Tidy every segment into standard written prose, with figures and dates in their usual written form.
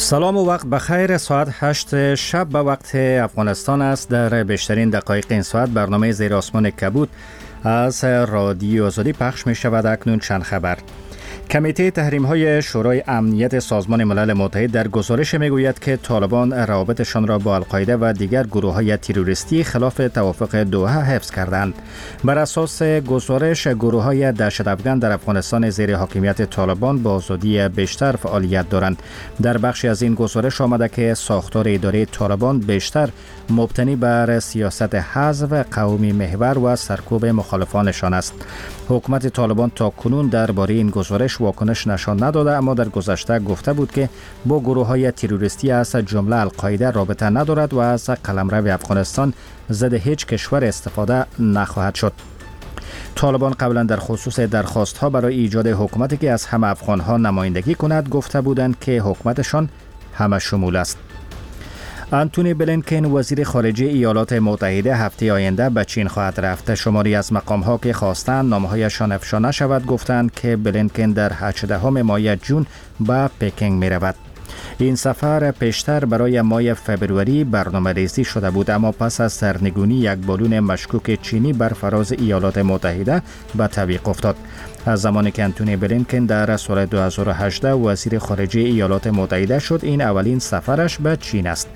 سلام و وقت بخیر. ساعت 8 شب به وقت افغانستان است. در بیشترین دقایق این ساعت برنامه زیر آسمان کبود از رادیو آزادی پخش می شود. اکنون چند خبر. کمیته تحریم‌های شورای امنیت سازمان ملل متحد در گزارش می‌گوید که طالبان روابطشان را با القاعده و دیگر گروه‌های تروریستی خلاف توافق دوحه حفظ کردند. بر اساس گزارش، گروه‌های دهشت‌افکن در افغانستان زیر حاکمیت طالبان با آزادی بیشتر فعالیت دارند. در بخشی از این گزارش آمده که ساختار اداره طالبان بیشتر مبتنی بر سیاست حذف قومی محور و سرکوب مخالفانشان است. حکومت طالبان تا کنون درباره این گزارش واکنش نشان نداده، اما در گذشته گفته بود که با گروه‌های تروریستی از جمله القاعده رابطه ندارد و از قلمرو افغانستان ضد هیچ کشور استفاده نخواهد شد. طالبان قبلا در خصوص درخواست‌ها برای ایجاد حکومتی که از همه افغان‌ها نمایندگی کند گفته بودند که حکومتشان همه شمول است. آنتونی بلینکن وزیر خارجه ایالات متحده هفته آینده به چین خواهد رفت. شماری از مقام‌ها که خواستند نامه‌هایشان افشا نشود گفتند که بلینکن در 18 ماه جون به پکینگ می‌رود. این سفر پیشتر برای ماه فبروری برنامه‌ریزی شده بود، اما پس از سرنگونی یک بالون مشکوک چینی بر فراز ایالات متحده به تعویق افتاد. از زمانی که آنتونی بلینکن در سال 2018 وزیر خارجه ایالات متحده شد، این اولین سفرش به چین است.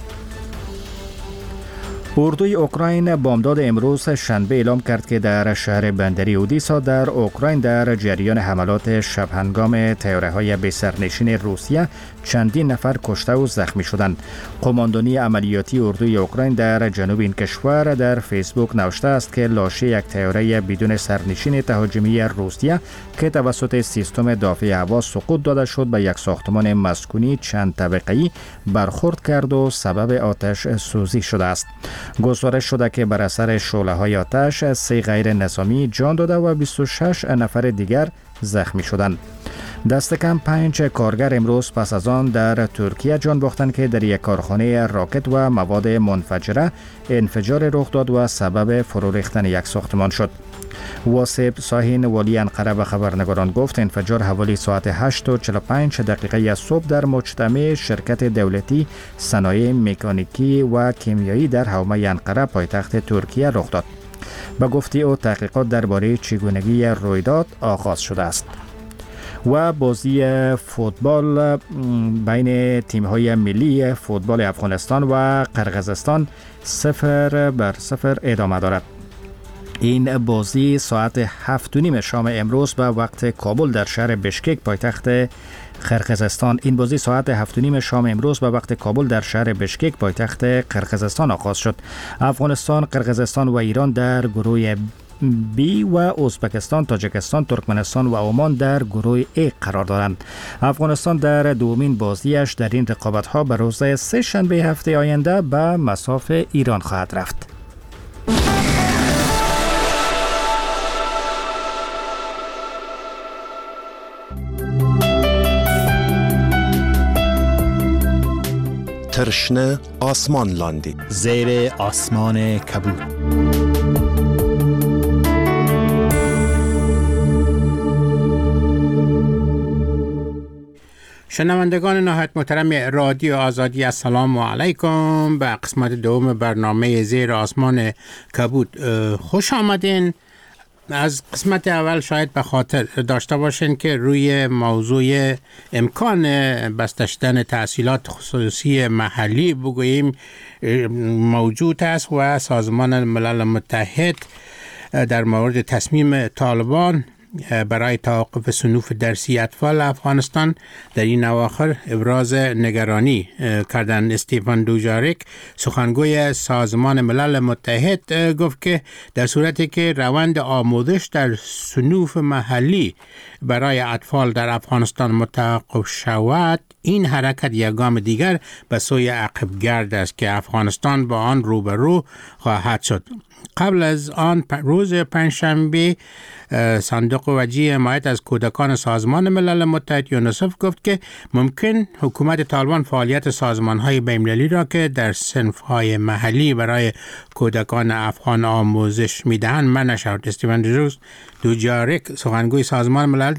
اردوی اوکراین بامداد امروز شنبه اعلام کرد که در شهر بندری اودیسا در اوکراین در جریان حملات شب هنگام طیاره‌های بی سرنشین روسیه چندین نفر کشته و زخمی شدند. قماندانی عملیاتی اردوی اوکراین در جنوب این کشور در فیسبوک نوشته است که لاشه یک طیاره بدون سرنشین تهاجمی روسیه که توسط سیستم دافع هوا سقوط داده شد به یک ساختمان مسکونی چند طبقه‌ای برخورد کرد و سبب آتش سوزی شده است. گزارش شده که بر اثر شعله‌های آتش 3 غیر نظامی جان داده و 26 نفر دیگر زخمی شدند. دست کم 5 کارگر امروز پس از آن در ترکیه جان باختند که در یک کارخانه راکت و مواد منفجره انفجار رخ داد و سبب فرو ریختن یک ساختمان شد. واسب ساهین والی انقره به خبرنگاران گفت انفجار حوالی ساعت 8:45 صبح در مجتمع شرکت دولتی صنایع مکانیکی و کیمیایی در حومه انقره پایتخت ترکیه رخ داد. به گفته او تحقیقات درباره چگونگی رویداد آغاز شده است. و بازی فوتبال بین تیم‌های ملی فوتبال افغانستان و قرقیزستان 0-0 ادامه دارد. این بازی ساعت 7:30 شام امروز به وقت کابل در شهر بشکک پایتخت قرقیزستان قرقیزستان آغاز شد. افغانستان، قرقیزستان و ایران در گروه بی و ازبکستان، تاجیکستان، ترکمنستان و عمان در گروه ای قرار دارند. افغانستان در دومین بازیش در این رقابت‌ها به روز سه شنبه هفته آینده به مصاف ایران خواهد رفت. ترشنه آسمان لاندی زیر آسمان کبود. شنوندگان نهایت محترم رادیو آزادی، السلام علیکم. به قسمت دوم برنامه زیر آسمان کبود خوش آمدین. از قسمت اول شاید به خاطر داشته باشین که روی موضوع امکان بسته شدن تحصیلات خصوصی محلی بگوییم موجود است و سازمان ملل متحد در مورد تصمیم طالبان برای توقف صنوف درسی اطفال افغانستان در این اواخر ابراز نگرانی کردن. استیفن دوجاریک سخنگوی سازمان ملل متحد گفت که در صورتی که روند آموزش در صنوف محلی برای اطفال در افغانستان متوقف شود، این حرکت یک گام دیگر به سوی عقبگرد است که افغانستان با آن روبرو خواهد شد. قبل از آن روز پنجشنبه صندوق وجیه حمایت از کودکان سازمان ملل متحد یونیسف گفت که ممکن حکومت طالبان فعالیت سازمان‌های بین‌المللی را که در صنف‌های محلی برای کودکان افغان آموزش می‌دهند منع شود. استیون دوجاریک سخنگوی سازمان ملل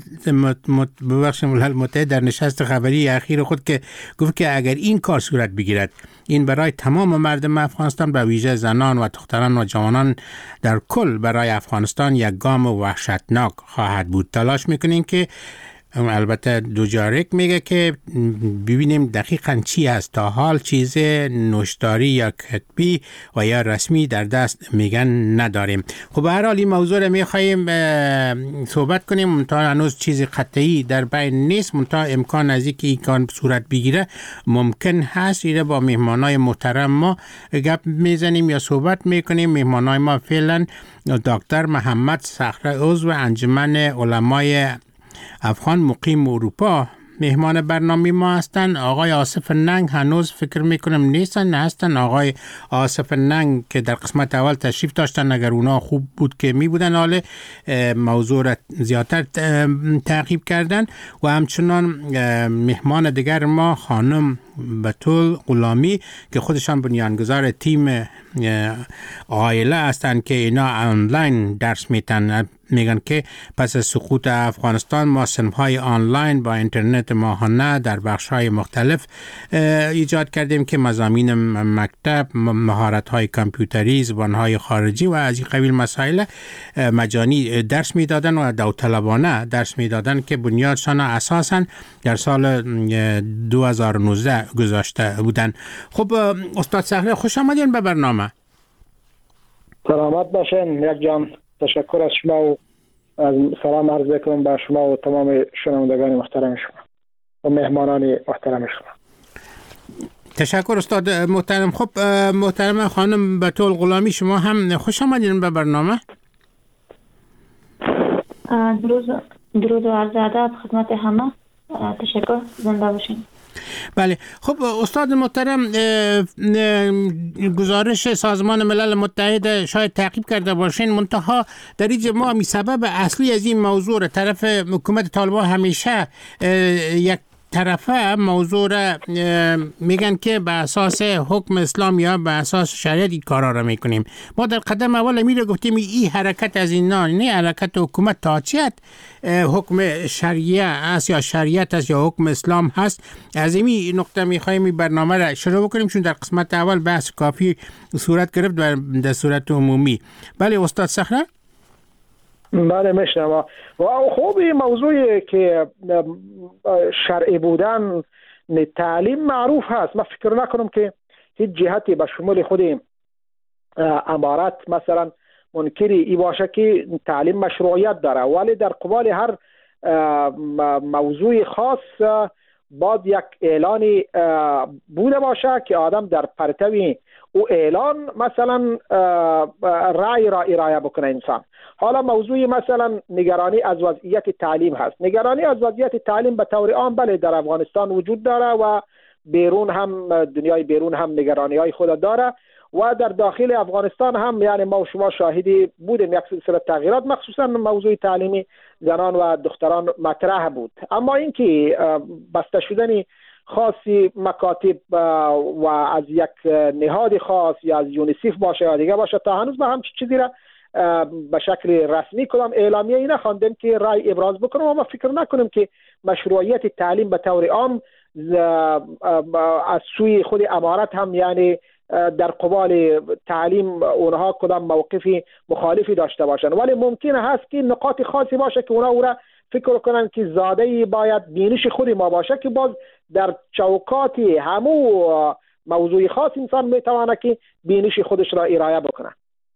متحد در نشست خبری اخیر خود که گفت که اگر این کار صورت بگیرد این برای تمام مردم افغانستان به ویژه زنان و دختران و جوانان در کل برای افغانستان یک گام وحشتناک خواهد بود. تلاش میکنیم که البته دوجاریک میگه که ببینیم دقیقاً چی هست. تا حال چیز نوشتاری یا کتبی و یا رسمی در دست میگن نداریم. خب به هر حال این موضوع رو میخواییم صحبت کنیم، منتها هنوز چیز قطعی در بین نیست، منتها امکان از اینکه این کار صورت بگیره ممکن هست. ایره با مهمانای محترم ما گپ میزنیم یا صحبت میکنیم. مهمانای ما فعلا دکتر محمد صخره عضو انجمن علمای افغان مقیم اروپا مهمان برنامه ما هستند. آقای آصف ننگ هنوز فکر میکنم نیستن، نه هستن. آقای آصف ننگ که در قسمت اول تشریف داشتن، اگر اونا خوب بود که می بودن، حالا موضوع را زیادتر تعقیب کردن. و همچنان مهمان دیگر ما خانم بتول غلامی که خودشان بنیانگذار تیم عائله هستند که اینا آنلاین درس میتن. میگن که پس از سقوط افغانستان ما صنف‌های آنلاین با اینترنت ماهانه در بخش‌های مختلف ایجاد کردیم که مضامین مکتب، مهارت‌های کامپیوتری، زبان‌های خارجی و از این قبیل مسائل مجانی درس میدادن و داوطلبانه درس میدادن که بنیادشان اساساً در سال 2019 گذاشته بودن. خب استاد صخره خوش آمدین به برنامه. سلامت باشین یک جان. تشکر از شما و از سلام عرض میکنم به شما و تمام شنوندگان محترم شما و مهمانان محترم شما. تشکر استاد محترم. خب محترم خانم بتول غلامی، شما هم خوش آمدین به برنامه. درود و عرض ادب خدمت همه. تشکر، زنده باشین. بله. خب استاد محترم، گزارش سازمان ملل متحد شاید تعقیب کرده باشین، منتها در اینجا ما سبب اصلی از این موضوع طرف حکومت طالبان همیشه یک طرفه موضوع را میگن که به اساس حکم اسلام یا به اساس شریعت این کارا را میکنیم. ما در قدم اول میره گفتیم این حرکت از اینا نه حرکت حکومت تاچیت حکم شریعه است یا شریعت است یا حکم اسلام هست. از این نقطه میخوایم این برنامه را شروع بکنیم چون در قسمت اول بحث کافی صورت گرفت در صورت عمومی. بله استاد صخره. بله میشنم. و خوب این موضوعی که شرعی بودن تعلیم معروف هست. من فکر نکنم که هیچ جهتی به شمول خود امارت مثلا منکری ای باشه که تعلیم مشروعیت داره، ولی در قبال هر موضوع خاص باید یک اعلانی بوده باشه که آدم در پرتوی او اعلان مثلا رأی را ارائه بکنه انسان. حالا موضوع مثلا نگرانی از وضعیت تعلیم هست. نگرانی از وضعیت تعلیم به طور عام بله در افغانستان وجود داره و بیرون هم دنیای بیرون هم نگرانی های خود داره و در داخل افغانستان هم یعنی ما و شما شاهدی بودیم یک سلسله تغییرات مخصوصا موضوع تعلیمی زنان و دختران مطرح بود. اما اینکه بسته شدن خاصی مکاتب و از یک نهاد خاص یا از یونیسف باشه یا دیگه باشه تا هنوز ما هم چیزی را به شکل رسمی کدام اعلامیه ای نخواندیم که رای ابراز بکنم و ما فکر نکنیم که مشروعیت تعلیم به طور عام از سوی خود امارت هم یعنی در قبال تعلیم اونها کدام موقفی مخالفی داشته باشن، ولی ممکنه هست که نقاط خاصی باشه که اونها او را فکر کنن که زاده‌ای باید بینش خود ما باشه که باز در چوکات همو موضوع خاص انسان میتونه که بینش خودش را ارائه بکنه.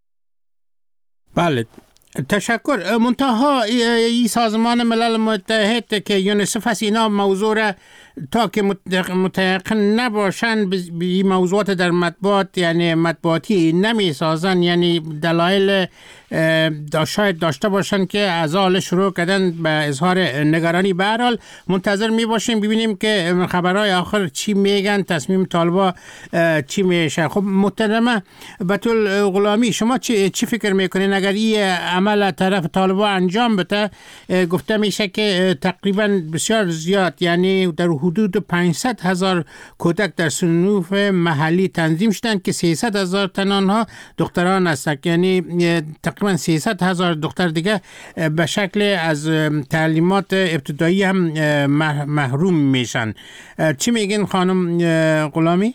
بله تشکر. منتها ای سازمان ملل متحد که یونیسف هست اینا موضوع را تا که متيقن نباشن به موضوعات در مطبوعات یعنی مطبوعاتی نمی سازن، یعنی دلایل شاید داشته باشن که از حال شروع کردن به اظهار نگرانی. به هر حال منتظر می باشیم ببینیم که خبرهای آخر چی میگن، تصمیم طالبا چی میشه. خب محترمه بتول غلامی، شما چی فکر میکنین اگر این عمل طرف طالبا انجام بده؟ گفته میشه که تقریبا بسیار زیاد، یعنی در حدود 500,000 کودک در صنوف محلی تنظیم شدن که 300,000 تن آنها دختران هستند، یعنی تقریبا 300,000 دختر دیگه به شکل از تعلیمات ابتدایی هم محروم میشن. چی میگین خانم غلامی؟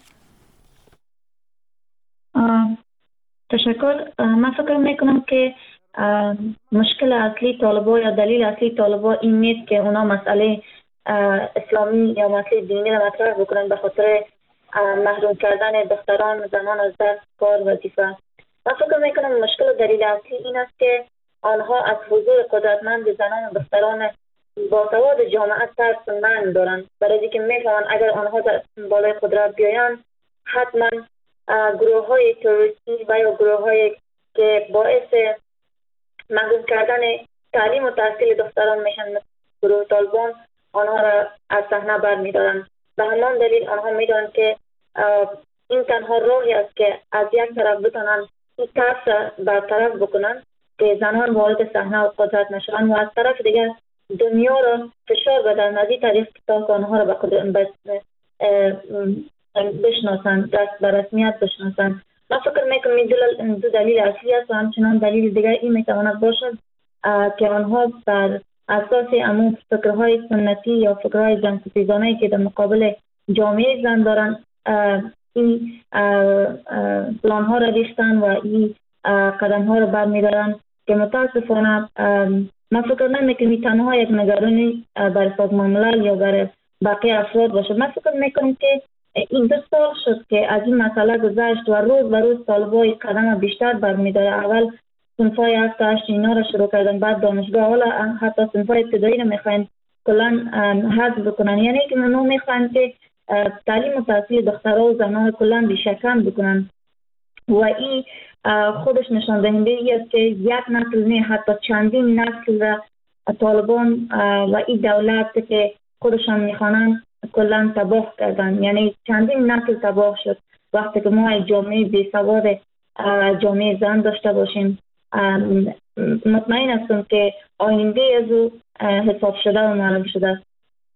تشکر. من فکر میکنم که مشکل اصلی طالبا یا دلیل اصلی طالبا این نیست که اونا مسئله اسلامی یا مسئله دینی را مطرح بکنن به خاطر محروم کردن دختران زنان از درس، کار، وظیفه. من فکر میکنم مشکل دلیل اصلی این است که آنها از حضور قدرتمند زنان و دختران باسواد جامعه ترس من دارن، برای اینکه میفهمن اگر آنها در بالای قدرت بیاین حتما گروه های تروریستی و یا گروه های که باعث محروم کردن تعلیم و تحصیل دختران میشن مثل گروه طالبان آنها را از صحنه برمیدارن. به همان دلیل آنها میدونن که این تنها راهی است که از یک طرف بتونن این ترس برطرف بکنن که زنان وارد صحنه و قدرت نشوند و از طرف دیگر دنیا را فشار بدن از این طریق تا آنها را به قدرت بشناسن، دست به رسمیت بشناسن. من فکر میکنم این دو دلیل اصلی است و همچنان دلیل دیگر این میتواند باشد که آنها بر اساس امون فکرهای سنتی یا فکرهای جنگ‌ستیزانه‌ای که در مقابل جامعه زن دارن این پلان‌ها را ریختن و این قدم‌ها را برمی‌دارن که متاسفانه من فکر نمیکنم تنها یک نگرانی برای سازمان ملل یا برای باقی افراد باشه. من فکر میکنم که این 2 سال شد که از این مسئله گذشت و روز به روز طالبای قدم بیشتر برمی‌داره. اول صنفای 7 تا 8 اینا را شروع کردن، بعد دانشگاه، حالا حتی صنفای ابتدایی رو میخواین کلا حذف بکنن، یعنی که اونا میخواین که تعلیم و تحصیل دخترها و زنان کلا بیشکن بکنن و این خودش نشان دهنده است که یک نسل نه حتی چندین نسل را طالبان و این دولت که خودشان میخوانن کلا تباه کردن، یعنی چندین نسل تباه شد. وقتی که ما جامعه بیسواد جامعه زن داشته باشیم مطمئن هستم که آینده از او حساب شده و معلوم شده است.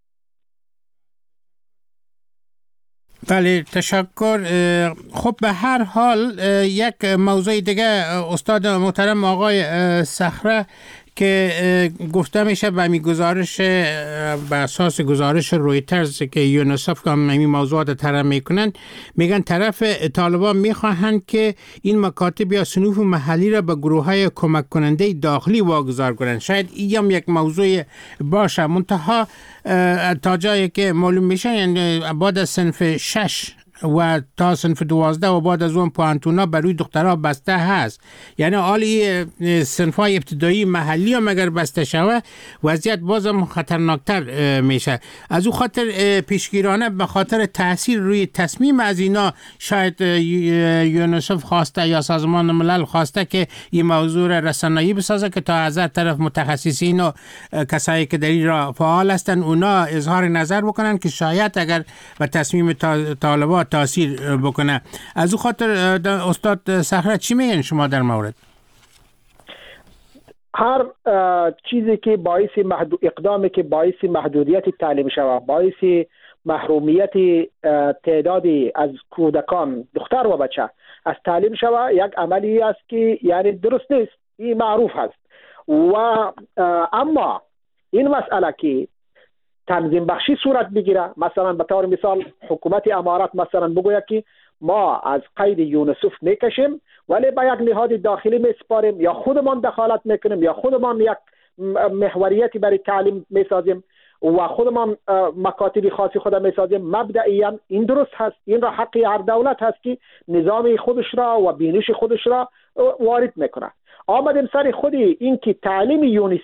بله تشکر. خب به هر حال یک موضوع دیگه استاد محترم آقای صخره که گفته میشه به می گزارش به اساس گزارش رویترز که یونیسف هم این موضوعات طرح میکنن، میگن طرف طالبان میخواهند که این مکاتب یا صنوف محلی را به گروه های کمک کننده داخلی واگذار کنند. شاید این هم یک موضوع باشه، منتها تا جایی که معلوم میشه یعنی بعد از صنف 6 و تا صنف 12 و بعد از اون پوانتونا بروی دخترها بسته هست، یعنی حالی صنفای ابتدایی محلی هم اگر بسته شوه وضعیت بازم خطرناکتر میشه. از او خاطر پیشگیرانه به خاطر تاثیر روی تصمیم از اینا شاید یونیسف خواسته یا سازمان ملل خواسته که این موضوع را رسانه‌ای بسازه که تا از طرف متخصصین و کسایی که در این را فعال هستن اونا اظهار نظر بکنن که شاید اگر به تصمیم طالبان تاثیر بکنه. از او خاطر استاد صخره چی میگن شما در مورد؟ هر چیزی که باعث اقدامی که باعث محدودیت تعلیم شود، باعث محرومیت تعدادی از کودکان دختر و بچه از تعلیم شود، یک عملی است که یعنی درست نیست، این معروف است. و اما این مسئله که تنظیم بخشی صورت بگیره، مثلا به طور مثال حکومت امارات مثلا بگوید که ما از قید یونیسف میکشیم ولی با یک نهاد داخلی میسپاریم یا خودمان دخالت میکنیم یا خودمان یک محوریتی برای تعلیم میسازیم و خودمان مکاتب خاصی خود میسازیم، مبدئیاً این درست هست، این را حق هر دولت هست که نظام خودش را و بینش خودش را وارد میکنه. آمدیم سر خودی این که تعلیم یونیسف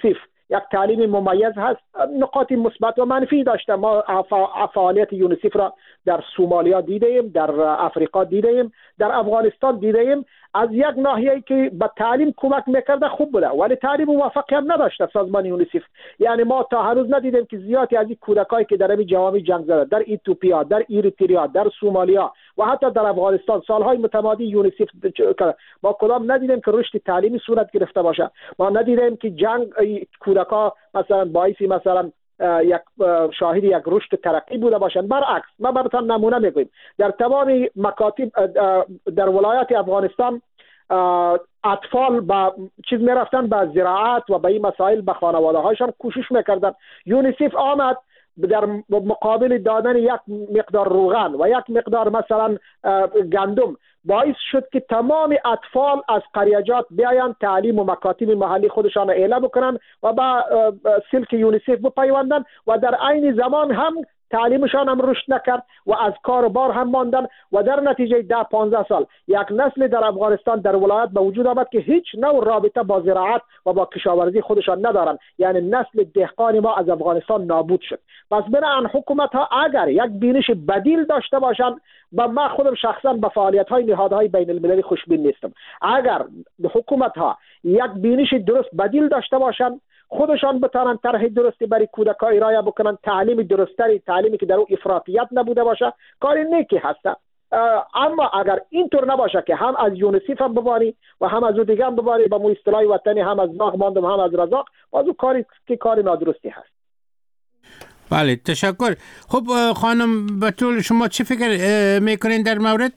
یک تعلیم ممیز هست. نقاط مثبت و منفی داشته. ما فعالیت یونیسف را در سومالیا دیدیم، در افریقا دیدیم، در افغانستان دیدیم. از یک ناحیه‌ای که به تعلیم کمک میکرده خوب بوده، ولی تعلیم موفقیت نداشته سازمان یونیسف. یعنی ما تا هنوز ندیدیم که زیادی از این کودکایی که در این جوامع جنگ زده، در ایتوپیا، در اریتریا، در سومالیا و حتی در افغانستان سالهای متمادی یونیسف ما کدام ندیدیم که رشد تعلیمی صورت گرفته باشه. ما ندیدیم که جنگ کودکا مثلا باعثی مثلا یک شاهد یک رشد ترقی بوده باشند. برعکس، ما براتون نمونه میگویم در تمام مکاتب در ولایات افغانستان اطفال با چیز میرفتن به زراعت و به این مسائل به خانواده هایشان کوشش میکردن. یونیسف آمد در مقابل دادن یک مقدار روغن و یک مقدار مثلا گندم باعث شد که تمام اطفال از قریجات بیاین تعلیم و مکاتب محلی خودشان اعلام بکنن و با سلک یونیسف بپیوندن و در عین زمان هم تعلیمشان هم رشد نکرد و از کار و بار هم ماندن و در نتیجه 10-15 سال یک نسل در افغانستان در ولایت به وجود آمد که هیچ نوع رابطه با زراعت و با کشاورزی خودشان ندارند. یعنی نسل دهقان ما از افغانستان نابود شد. پس بنابراین حکومت ها اگر یک بینش بدیل داشته باشند، با ما خودم شخصا به فعالیت های نهادهای بین المللی خوشبین نیستم. اگر حکومت ها یک بینش درست بدیل داشته باشند، خودشان بتانن طرح درستی برای کودکان ارائه بکنن، تعلیم درستری، تعلیمی که در او افراطیت نبوده باشه، کار نیکی هست. اما اگر اینطور نباشه که هم از یونیسف هم بباری و هم از دیگه هم بباری، با مو اصطلاح وطنی هم از باغ ماندم هم از رزاق، باز کاری که کار نادرستی هست. بله، تشکر. خب خانم بتول، شما چی فکر میکنین در مورد؟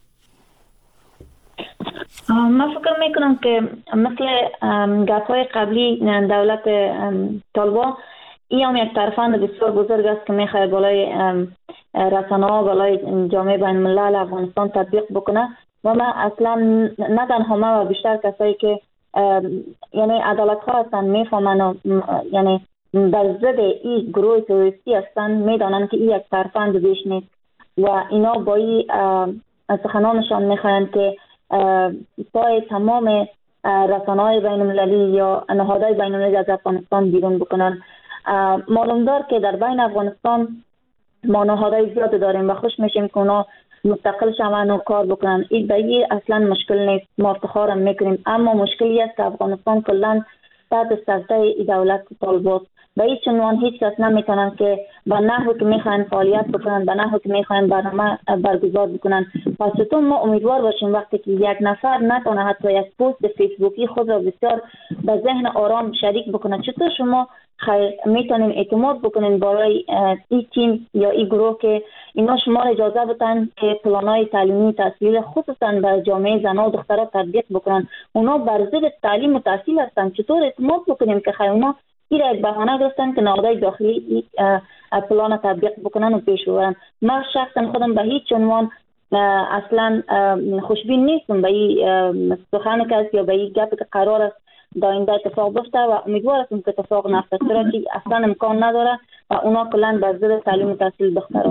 من فکر میکنم که مثل گپ‌های قبلی دولت طالبان این هم یک ترفند بسیار بزرگ است که میخواد بالای رسانه‌ها، بالای جامعه بین الملل افغانستان تطبیق بکنه. و من اصلا نه تنها من و بیشتر کسایی که یعنی عدالت‌خواه هستن میفهمن و یعنی در ضد این گروه تروریستی هستن، میدانن که این یک ترفند بیش نیست و اینا با این سخنانشان میخواهند که پای تمام رسانه‌های بین المللی یا نهادهای بین المللی از افغانستان بیرون بکنن. معلوم دار که در بین افغانستان ما نهادهای زیاد داریم و خوش میشیم که اونا مستقل شون و کار بکنن. این به اصلا مشکل نیست، ما افتخارم میکنیم. اما مشکلی است که افغانستان کلا تحت سلطه ای دولت طالبان به هیچ عنوان هیچ کس نمیتونن که به نحوی که میخواین فعالیت بکنن، به نحوی که میخواین برنامه برگزار بکنن. پس چطور ما امیدوار باشیم وقتی که یک نفر نتونه حتی یک پست فیسبوکی خود را بسیار به ذهن آرام شریک بکنه، چطور شما میتونیم اعتماد بکنین برای این تیم یا این گروه که اینا شما اجازه بدن که پلانهای تعلیمی تحصیلی خصوصا در جامعه زنان و دخترها تطبیق بکنن؟ اونا بر ضد تعلیم و تحصیل هستن. چطور اعتماد بکنیم که اونا این را یک بهانه گرفتن که نهادهای داخلی پلان تطبیق بکنن و پیش ببرن؟ من شخصا خودم به هیچ عنوان اصلا خوشبین نیستم به این سخن که یا به این گپ که قرار است در آینده اتفاق بیفته و امیدوار هستم که اتفاق نیفته، چرا که اصلا امکان نداره و اونا کلا بر ضد تعلیم و تحصیل دخترها.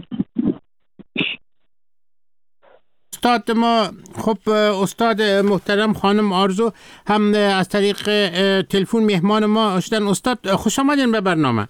استاد ما، خب استاد محترم خانم آرزو هم از طریق تلفن مهمان ما شدن. استاد خوش آمدین به برنامه.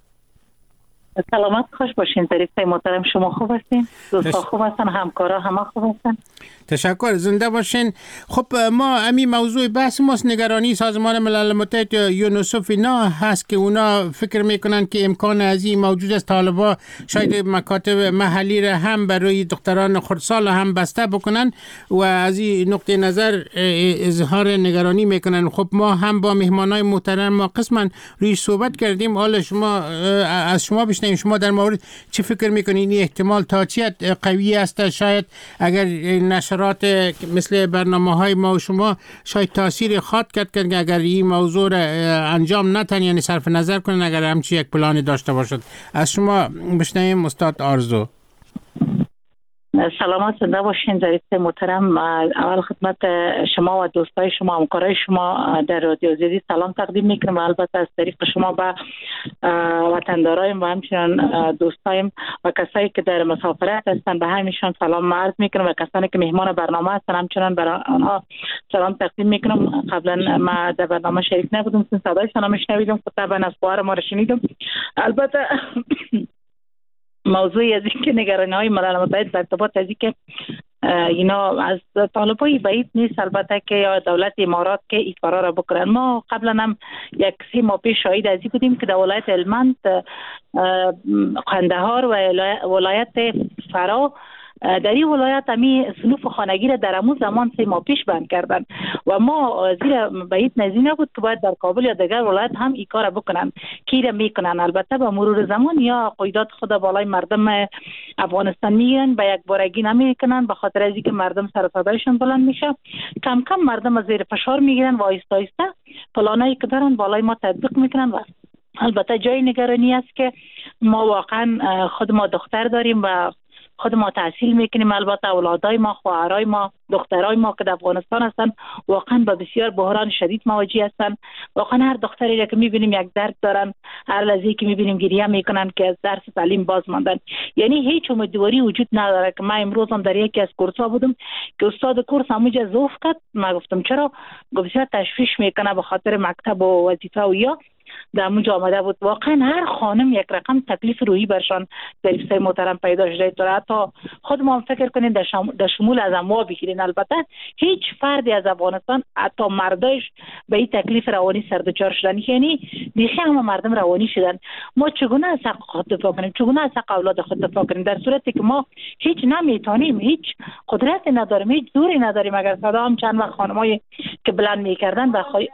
سلامت خوش باشین. طریقه محترم شما خوب هستین؟ دوستا خوب هستن؟ همکارا همه خوب هستن؟ تشکر، زنده باشین. خب ما امی موضوع بحث ماست نگرانی سازمان ملل متحد یونیسف اینا هست که اونا فکر میکنن که امکان از این موجود است طالبا شاید مکاتب محلی را هم برای دختران خردسال هم بسته بکنن و از این نقطه نظر اظهار نگرانی میکنن. خب ما هم با مهمانای محترم ما قسما روی صحبت کردیم. حالا شما از شما بشنویم، شما در مورد چی فکر میکنین؟ این احتمال تا چی قوی است؟ شاید اگر نشرات مثل برنامه‌های ما و شما شاید تاثیر خواهد کرد که اگر این موضوع را انجام نتن، یعنی صرف نظر کنن اگر همچی یک پلانی داشته باشد. از شما بشنویم استاد آرزو. سلامت زنده باشین ظریف محترم. اول خدمت شما و دوستای شما همکارای شما در رادیو آزادی سلام تقدیم میکنم و البته از طریق شما به وطندارایم و همچنین دوستایم و کسایی که در مسافرت هستن به همشون سلام عرض میکنم و کسانی که مهمان برنامه هستن همچنین برای آنها سلام تقدیم میکنم. قبلا ما در برنامه شریک نبودم، صدایشان هم نشنیدم، طبعا از خبر ما را شنیدم. البته موضوعی از این که نگرانی‌های ملل متحد در ارتباط از این که اینا از طالبای بعید نیست البته که یا دولت امارات که این کارا را بکنن. ما قبلا هم یک 3 ماه پیش شاهد از این بودیم که در ولایت هلمند، قندهار و ولایت فرا در این ولایت همی صنوف خانگی را در همون زمان 3 ماه پیش بند کردن و ما زیر بعید نظیر نبود که باید در کابل یا دیگر ولایت هم این کار بکنن که را میکنن. البته به مرور زمان یا قیدات خود بالای مردم افغانستان میگیرن، به یک بارگی نمیکنن، به خاطر از اینکه مردم سر و صدایشون بلند میشه، کم کم مردم از زیر فشار میگیرن و آهسته آهسته پلانایی که دارن بالای ما تطبیق میکنن. و البته جای نگرانی است که ما واقعا خود ما دختر داریم و خود ما تحصیل میکنیم، البته اولادای ما، خواهرای ما، دخترای ما که در افغانستان هستن واقعا با بسیار بحران شدید مواجه هستن. واقعا هر دختری را که میبینیم یک درد دارن، هر لحظه که میبینیم گریه میکنن که از درس تعلیم باز ماندن. یعنی هیچ امیدواری وجود نداره. که من امروز هم در یکی از کورس‌ها بودم که استاد کورس همونجا ذوف کرد، ما گفتم چرا؟ گفت بسیار تشویش میکنه به خاطر مکتب و وظیفه و یا در اونجا آمده بود. واقعا هر خانم یک رقم تکلیف روحی برشان ظریف محترم پیدا شده تا حتی خود ما فکر کنین در شمول از اموا بگیرین. البته هیچ فردی از افغانستان حتی مردایش به این تکلیف روانی سردچار شدن، یعنی بیخی همه مردم روانی شدن. ما چگونه از حق خود دفاع کنیم، چگونه از حق اولاد خود دفاع کنیم در صورتی که ما هیچ نمیتونیم، هیچ قدرتی نداریم، هیچ زوری نداریم. اگر صدا هم چند وقت خانمایی که بلند میکردن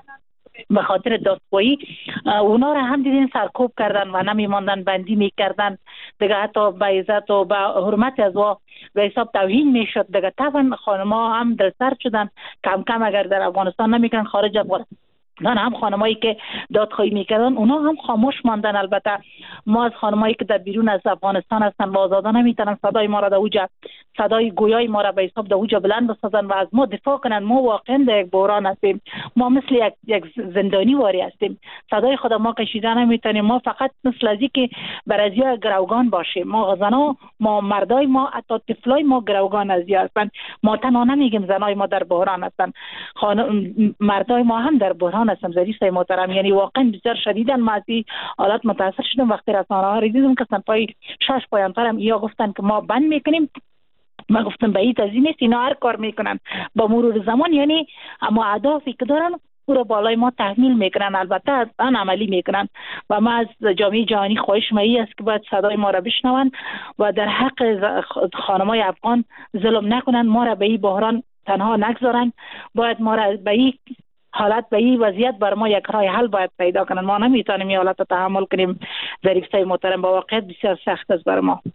به خاطر دادخواهی اونا را هم دیدین سرکوب کردن و نمیماندن، بندی میکردن دیگه، حتی به عزت و به حرمت از وا به حساب توهین میشد دیگه. طبعا خانم‌ها هم دلسرد شدن، کم کم اگر در افغانستان نمیکنن خارج افغانستان هم خانمایی که دادخواهی میکردن اونا هم خاموش ماندن. البته ما از خانمایی که در بیرون از افغانستان هستن و آزادا نمیتونن صدای ما را در اوجا، صدای گویای ما را به حساب در اوجا بلند بسازن و از ما دفاع کنن. ما واقعا در یک بحران هستیم، ما مثل یک زندانی واری هستیم، صدای خود ما کشیدن نمیتونیم. ما فقط مثل ازی که برازیا گروگان باشیم، ما زنا، ما مردای ما، حتی طفلای ما گروگان ازیا هستن. ما تنها نمیگیم زنای ما در بحران هستن، مردای ما هم در بحران هستم. ظریف محترم یعنی واقعا بسیار شدیدن ما از این حالات متاثر شدم. وقتی رسانه‌ها رو دیدم که پای 6 پایان‌ترم یا گفتن که ما بند میکنیم، ما گفتم بعید از این نیست، اینا هر کار میکنن با مرور زمان، یعنی اما اهدافی که دارن او را بالای ما تحمیل میکنن، البته از آن عملی میکنن. و ما از جامعه جهانی خواهش می است که باید صدای ما را بشنون و در حق خانمای افغان ظلم نکنن، ما را به این بحران تنها نگذارن، باید ما را به این حالت، به این وضعیت بر ما یک راه حل باید پیدا کنن. ما نمیتونیم این حالت رو تحمل کنیم. ظریف محترم با واقعیت بسیار سخت است بر ما.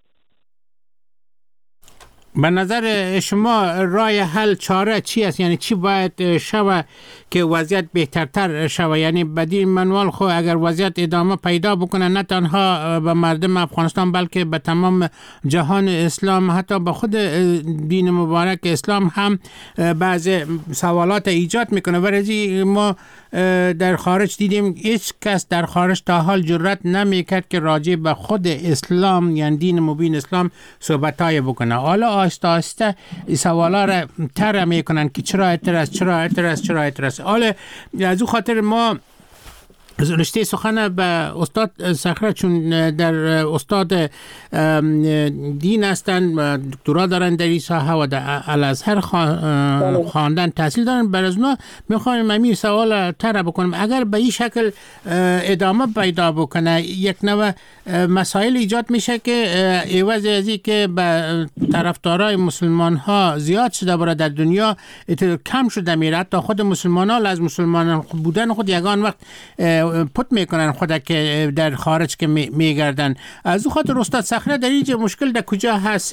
به نظر شما راه حل، چاره چی است؟ یعنی چی باید شوه که وضعیت بهترتر شوه؟ یعنی بدین منوال خو اگر وضعیت ادامه پیدا بکنه نه تنها به مردم افغانستان بلکه به تمام جهان اسلام، حتی به خود دین مبارک اسلام هم بعض سوالات ایجاد میکنه. ورزی ما در خارج دیدیم هیچ کس در خارج تا حال جرأت نمیکرد که راجع به خود اسلام یعنی دین مبین اسلام صحبتای بکنه. حالا آهسته آهسته سوالا را طرح میکنن که چرا اعتراض. حالا از او خاطر ما رشته سخن به استاد صخره، چون در استاد دین هستن، دکترا دارن در این ساحه و در الازهر خواندن، تحصیل دارن، بر از اونا میخوایم همین سوال طرح بکنم. اگر به این شکل ادامه پیدا بکنه یک نوع مسائل ایجاد میشه که عوض از این که به طرفدارای مسلمان ها زیاد شده برای در دنیا کم شده میره، حتی خود مسلمان ها از مسلمان بودن خود یگان وقت پت میکنن خود که در خارج که میگردن. از او خاطر استاد صخره در اینجا مشکل در کجا هست؟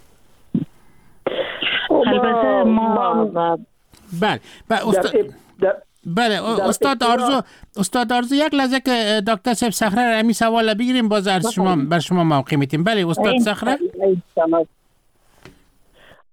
البته ما بله استاد آرزو یک لحظه که دکتر صاحب صخره را همین سوال بگیریم باز بر شما موقع میتیم. بله استاد صخره.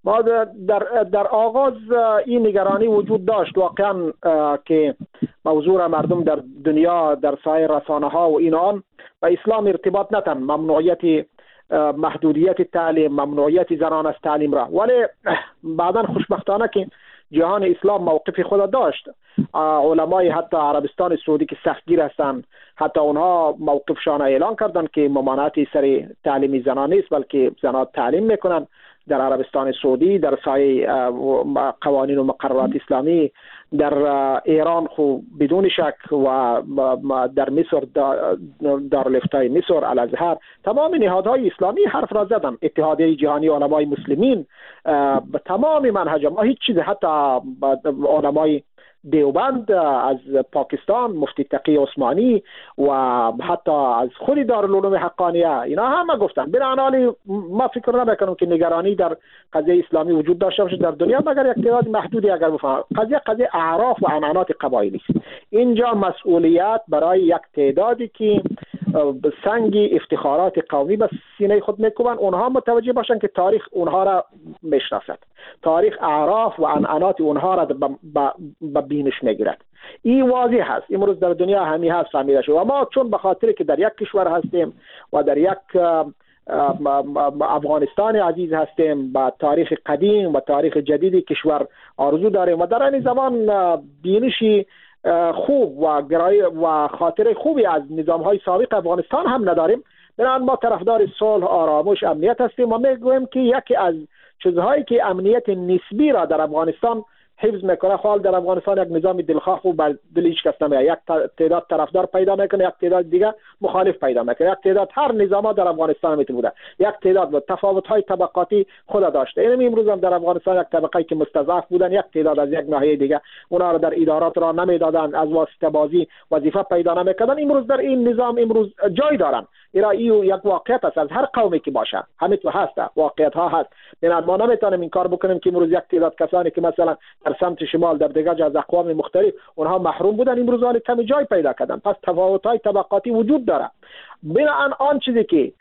ما در آغاز این نگرانی وجود داشت واقعا که موضوع مردم در دنیا در سایر رسانه ها و اینان و اسلام ارتباط ندن ممنوعیت محدودیت تعلیم، ممنوعیت زنان از تعلیم را، ولی بعدا خوشبختانه که جهان اسلام موقف خود داشت. علمای حتی عربستان سعودی که سختگیر هستند، حتی اونها موقفشان اعلان کردند که ممانعت سر تعلیم زنان نیست، بلکه زنان تعلیم میکنن در عربستان سعودی، در سایه قوانین و مقررات اسلامی، در ایران خو بدون شک و در مصر دارالفتای مصر، الازهر، تمام نهادهای اسلامی حرف را زدن. اتحادیه جهانی علمای مسلمین به تمام منهج ما هیچ چیز، حتی علمای دیوبند از پاکستان، مفتی تقی عثمانی و حتی از خود دارالعلوم حقانیه، اینا همه گفتن. بنابراین ما فکر نمیکنم که نگرانی در قضیه اسلامی وجود داشته باشه در دنیا، مگر یک تعداد محدودی اگر بفهمن. قضیه اعراف و عنعنات قبایلی است. اینجا مسئولیت برای یک تعدادی که سنگ افتخارات قومی به سینه خود میکوبن، اونها متوجه باشن که تاریخ اونها را میشناسد، تاریخ اعراف و عنعنات اونها را به بینش میگیرد. این واضح هست، امروز در دنیا همی هست فهمیده شد. و ما چون به خاطر که در یک کشور هستیم و در یک افغانستان عزیز هستیم، با تاریخ قدیم و تاریخ جدید کشور آرزو داریم و در این زمان بینشی خوب و گرای و خاطر خوبی از نظام‌های سابق افغانستان هم نداریم. بنابراین ما طرفدار صلح، آرامش، امنیت هستیم و میگویم که یکی از چیزهایی که امنیت نسبی را در افغانستان حفظ میکنه، حال در افغانستان یک نظام دلخواه و بر دل هیچ کس نمیاد. یک تعداد طرفدار پیدا میکنه، یک تعداد دیگه مخالف پیدا میکنه. یک تعداد هر نظام در افغانستان میتونه، یک تعداد با تفاوت‌های طبقاتی خود داشته. این امروز هم در افغانستان یک طبقه‌ای که مستضعف بودن، یک تعداد از یک ناحیه دیگه اونا رو در ادارات را نمیدادن، از واسطه بازی وظیفه پیدا نمیکردن. امروز در این نظام امروز جای دارن. این یک واقعیت است، از هر قومی که باشه همه تو هست، واقعیت ها هست. بنابراین ما نمیتونیم این کار بکنیم که امروز یک تعداد کسانی که مثلا در سمت شمال در دیگر جا از اقوام مختلف اونها محروم بودن، امروز حال کمی جای پیدا کردن. پس تفاوت‌های طبقاتی وجود داره. بنابراین آن چیزی که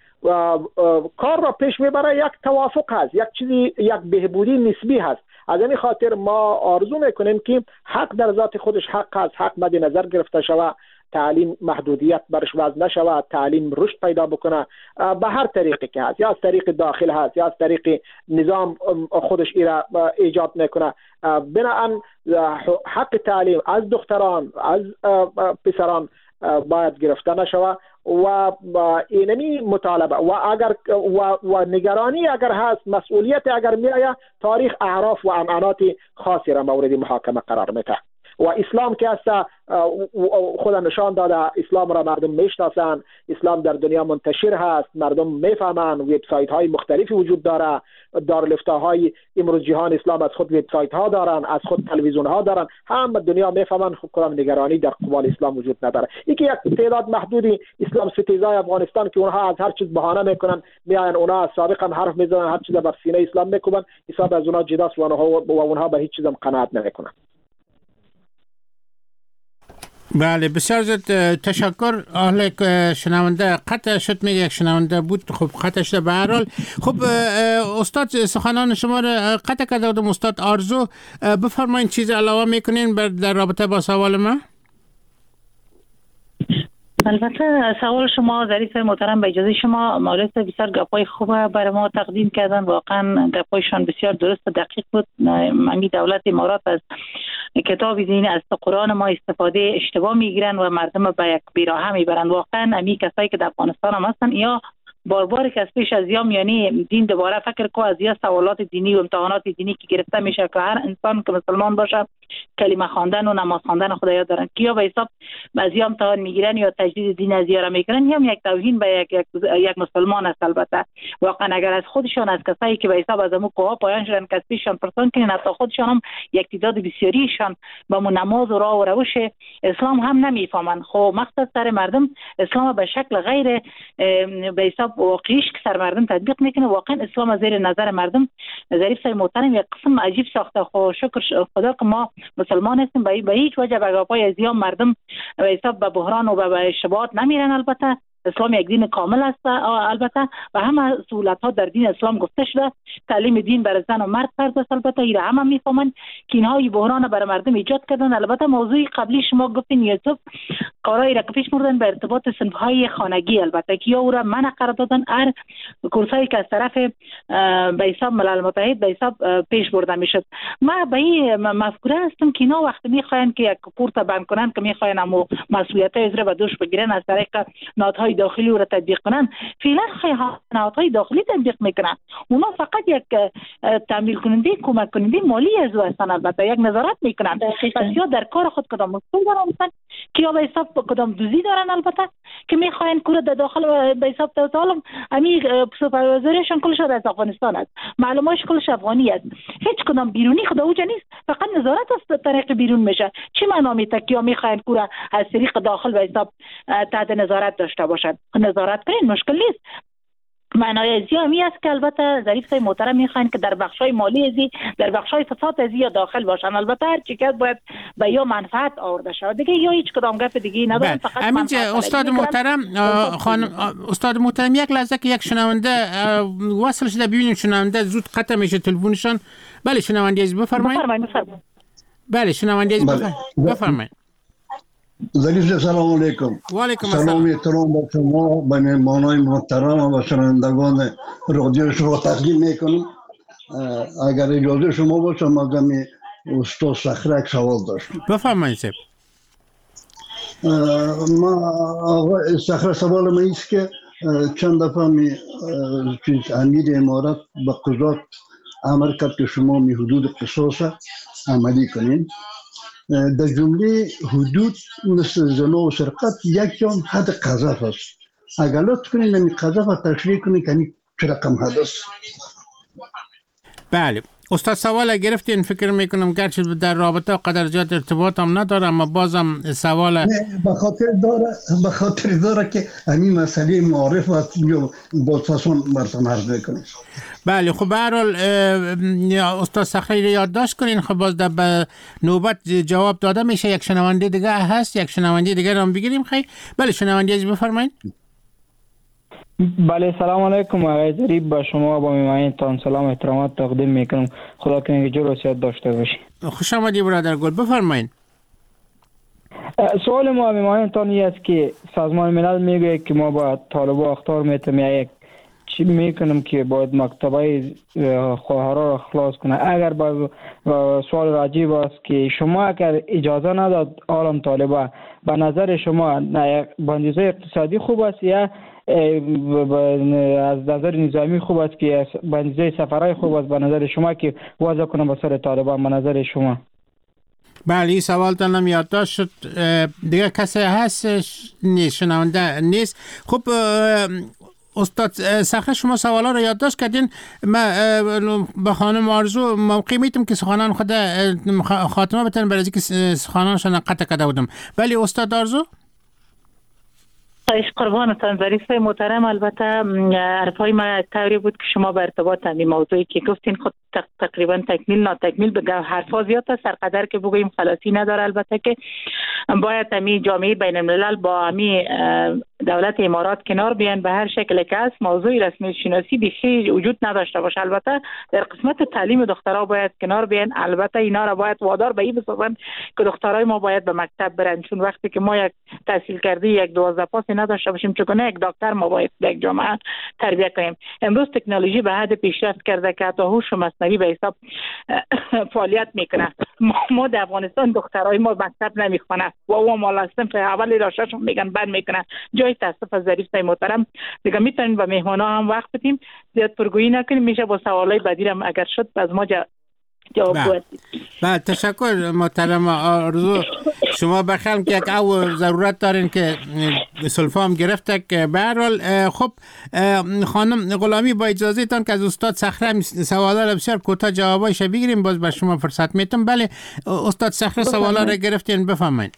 کار را پیش میبره یک توافق هست، یک چیزی، یک بهبودی نسبی هست. از این خاطر ما آرزو میکنیم که حق در ذات خودش حق هست، حق مد نظر گرفته شود، تعلیم محدودیت برش وضع نشود، تعلیم رشد پیدا بکنه به هر طریقی که هست، یا از طریق داخل هست یا از طریق نظام خودش ایرا ایجاد میکنه. بنابراین حق تعلیم از دختران، از پسران باید گرفته نشود و اینمی مطالبه و اگر و نگرانی اگر هست، مسئولیت اگر میآید، تاریخ اعراف و عنعنات خاصی را مورد محاکمه قرار میده. و اسلام که هست خود نشان داده، اسلام را مردم میشناسن، اسلام در دنیا منتشر هست، مردم میفهمن، وبسایت های مختلفی وجود داره، دارالفتاهای امروز جهان اسلام از خود وبسایت ها دارن، از خود تلویزیون ها دارن، هم دنیا میفهمن. خود کدام نگرانی در قبال اسلام وجود نداره. اینکه یک تعداد محدودی اسلام ستیزای افغانستان که اونها از هر چیز بهانه میکنن، میاین اونها از سابق هم حرف میزنن، هر چیز بر سینه اسلام میکوبن، حساب از اونها جداست و اونها به هیچ چیزم قناعت نمیکنن. بله، بسیار زیاد تشکر. اهل شنونده قطع شد، میگه یک شنونده بود، خب قطع شده. به هر حال خب استاد سخنان شما را قطع کرده بودم. استاد آرزو بفرمایید چیز علاوه میکنین در رابطه با سوال ما؟ البته سوال شما ظریف محترم، به اجازه شما مولوی بسیار گپای خوب برای ما تقدیم کردن. واقعا گپایشان بسیار درست و دقیق بود. ممی دولت امارات از کتاب دین از قرآن ما استفاده اشتباه میگیرن و مردم به یک بیراهه میبرن. واقعا امی کسایی که در افغانستان هم هستن، یا بار که از پیش از یا یعنی دین دوباره فکر کو از یا سوالات دینی و امتحانات دینی که گرفته میشه که هر انسان که مسلمان باشه کلمه خواندن و نماز خواندن خدا یاد دارن، که یا به حساب از یا امتحان میگیرن یا تجدید دین از یا میکنن، یا یک توهین به یک مسلمان است. البته واقعا اگر از خودشان، از کسایی که به حساب از امو کوه پایان شدن که از پیششان پرسان کنین، حتی خودشان هم یک تعداد بسیاریشان با نماز و راه و روش اسلام هم نمیفهمن. خب مقصد سر مردم اسلام به شکل غیر به حساب واقعیش که سر مردم تطبیق میکنه. واقعا اسلام از زیر نظر مردم ظریف محترم یک قسم عجیب ساخته. خب شکر خدا که ما مسلمان هستیم، به هیچ وجه به گپای از یا مردم به حساب به بحران و به اشتباهات نمیرن. البته اسلام یک دین کامل است البته و همه سهولت ها در دین اسلام گفته شده. تعلیم دین برای زن و مرد فرض است. البته ایره همه میفهمن که اینها بحران برای مردم ایجاد کردن. البته موضوع قبلی شما گفتین یوسف کارایی را که پیش بردن به ارتباط صنف های خانگی، البته که او را منع قرار دادن. هر کورسایی که از طرف به حساب ملل متحد به حساب پیش برده میشد. ما به این مفکوره هستم که اینا وقتی میخواین که یک کورس بند کنن که میخواین امو مسئولیت های ازره به دوش بگیرن از طریق نهادهای داخلی او را تطبیق کنن، فعلا نهادهای داخلی تطبیق میکنن. اونا فقط یک تامین کننده کمک کننده مالی از او هستن، البته یک نظارت میکنن. پس یا در کار خود کدام مسئول دارن که یا به حساب کدام دوزی دارن، البته که میخواین کور در داخل به حساب تعالم امی سوپروایزرشون کلش از افغانستان است، معلوماتش کلش افغانی است، هیچ کدام بیرونی خود اوجا نیست، فقط نظارت است طریق بیرون میشه. چی معنا میته که یا میخواین کور از طریق داخل به حساب تحت نظارت داشته باشد؟ نظارت کنین، مشکل نیست. معنای ازی همی است که البته ظریف صاحب محترم میخواین که در بخشای مالی ازی، در بخشای فساد ازی یا داخل باشن. البته هر چی که باید به یا منفعت آورده شود دیگه، یا هیچ کدام گپ دیگه ندارن. فقط همینجا استاد محترم خانم استاد محترم یک لحظه که یک شنونده وصل شده ببینیم. شنونده زود قطع میشه تلفنشون. بله شنونده عزیز بفرمایید. بله شنونده عزیز بفرمایید. ظریف سلام علیکم. و علیکم سلام احترام با شما، به مهمانان محترم و شنوندگان رادیو شما تقدیم میکنم. اگر اجازه شما باشه مقدم استاد صخره یک سوال داشتم. بفرمایید. ما آقای صخره سوال من است که چند دفعه امیر امارت به قضات امر کرد که شما می حدود قصاص عملی کنین. در جمله حدود مثل زنا و سرقت یک هم حد قذف است. اگر لطف کنین این قذف تشریح کنین که چه رقم حد است؟ بله استاد سوال گرفتین. فکر میکنم گرچه در رابطه قدر زیاد ارتباط هم نداره اما بازم سوال به خاطر داره که همین مسئله معارف و باز فصل براتون عرض میکنیم. بله خب به هر حال استاد صخره یادداشت کنین. خب باز در نوبت جواب داده میشه. یک شنونده دیگه هست، یک شنونده دیگه رو هم بگیریم. خیلی بله شنونده عزیز بفرمایید. بله سلام علیکم آقای ظریف، با شما با میهمانتان سلام احترامات تقدیم میکنم. خدا کنه که جور و صحت داشته باشی. خوش آمدید برادر گل، بفرمایید. سوال ما میهمانتان است که سازمان ملل میگه که ما با طالبان اخطار میتیم یک چی میکنم که باید مکتبای خواهرها را خلاص کنه. اگر با سوال راجع است که شما اگر اجازه نداد عالم طالبان، به نظر شما بندیزه اقتصادی خوب است یا از نظر نظامی خوب است که بندیزه سفرهای خوب است به نظر شما که وضع کنه به سر طالبان؟ به نظر شما؟ بله این سوال تنم یادداشت شد. دیگه کسی هست نیست، شنونده نیست. خب استاد صخره شما سوالا رو یادداشت کردین. من به خانم آرزو موقع میتونم که سخنان خود خاتمه بتن برای اینکه سخنانشون قطع کرده بودم. ولی استاد آرزو قربانتان ظریف محترم، البته حرفای من طوری بود که شما به ارتباط همین موضوعی که گفتین خود تقریبا تکمیل ناتکمیل بگه حرفا زیاد است، سرقدر که بگوییم خلاصی نداره. البته که باید همین جامعه بین الملل با همین دولت امارات کنار بیان به هر شکل که است. موضوع رسمی شناسی بیخی وجود نداشته باشه. البته در قسمت تعلیم دخترها باید کنار بیان. البته اینا را باید وادار به این بسازن که دخترای ما باید به مکتب برن، چون وقتی که ما یک تحصیل کرده یک 12 پاس نداشته باشیم چگونه یک دکتر ما باید یک جامعه تربیت کنیم. امروز تکنولوژی به حد پیشرفت کرده که حتی هوش مصنوعی به حساب فعالیت میکنه. ما در افغانستان دخترای ما مکتب نمیخونه و او مال صنف اولی راشاشون میگن بند میکنه. جای تاسف از ظریف صاحب محترم دیگه میتونیم به مهمانا هم وقت بدیم، زیاد پرگویی نکنیم. میشه با سوالای بعدی هم اگر شد از ما جواب بدید. بله تشکر محترم آرزو. شما بخیرم که یک او ضرورت دارین که سلفام گرفته که به هر حال. خب خانم غلامی با اجازه تان که از استاد صخره سوالا رو بسیار کوتاه جوابایش بگیریم، باز به شما فرصت میتم. بله استاد صخره سوالا رو گرفتین، بفرمایید.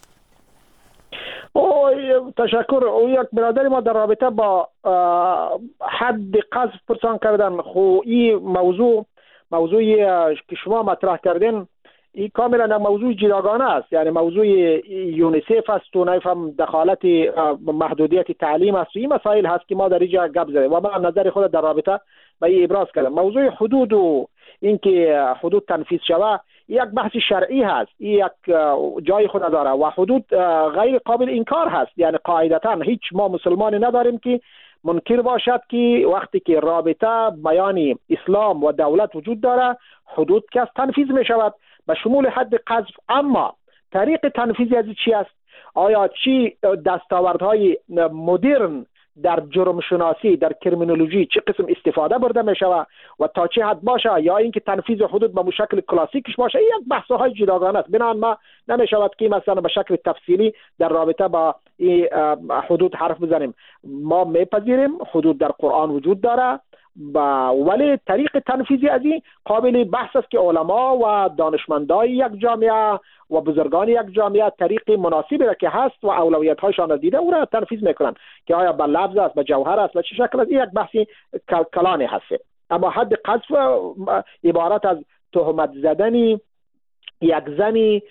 تشکر. او یک برادر ما در رابطه با حد قذف پرسان کردن. خو این موضوعی که شما مطرح کردین این کاملا موضوع جداگانه است. یعنی موضوع یونیسف است و هم دخالت محدودیت تعلیم است و این مسائل هست که ما در اینجا گپ زدیم و من نظر خود در رابطه با این ابراز کردم. موضوع حدود و اینکه حدود تنفیذ شود یک بحث شرعی هست، یک جای خود داره و حدود غیر قابل انکار هست. یعنی قاعدتا هیچ ما مسلمانی نداریم که منکر باشد که وقتی که رابطه بیان اسلام و دولت وجود داره حدود که تنفیذ می شود به شمول حد قذف. اما طریق تنفیذ از چی است؟ آیا چی دستاوردهای مدرن در جرم شناسی، در کرمینولوژی چه قسم استفاده برده می شود و تا چه حد باشه، یا اینکه تنفیذ حدود به شکل کلاسیکش باشه، این یک بحث های جداگانه است. بنابراین ما نمی شود که مثلا به شکل تفصیلی در رابطه با این حدود حرف بزنیم. ما میپذیریم حدود در قرآن وجود داره ولی طریق تنفیذی از این قابل بحث است که علما و دانشمندای یک جامعه و بزرگان یک جامعه طریق مناسبی را که هست و اولویت هایشان را دیده او را تنفیذ میکنن که آیا به لفظ است، به جوهر است، به چه شکل است. این یک بحثی کلانی هست. اما حد قذف عبارت از تهمت زدن یک زنی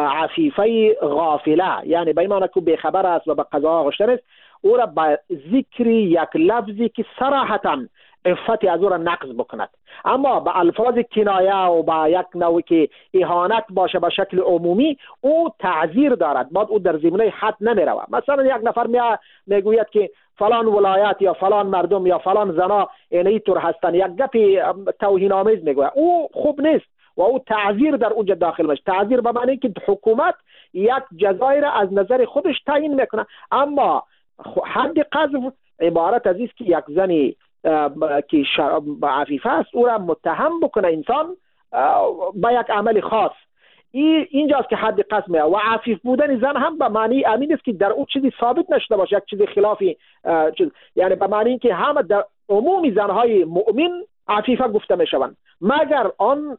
عفیفه غافله، یعنی به این معنی که بیخبر است و به قضا آغشته است، او را به ذکر یک لفظی که صراحتاً عفت از او را نقض بکند، اما به الفاظ کنایه و با یک نوع که اهانت باشه به شکل عمومی او تعذیر دارد. بعد او در زمینه حد نمی رود. مثلا یک نفر میگوید که فلان ولایت یا فلان مردم یا فلان زنا اینطور هستند، یک گپ توهین آمیز میگوید، او خوب نیست و او تعذیر در اونجا داخل میشه. تعذیر به معنی که حکومت یک جزای را از نظر خودش تعیین میکنه. اما حد قذف عبارت از است که یک زنی که عفیفه است او را متهم بکنه انسان با یک عمل خاص. اینجاست که حد قذف میاد. و عفیف بودن زن هم به معنی امین است که در اون چیزی ثابت نشده باشه، یک چیزی خلافی یعنی به معنی اینکه همه در عمومی زنهای مؤمن عفیفه گفته میشوند مگر آن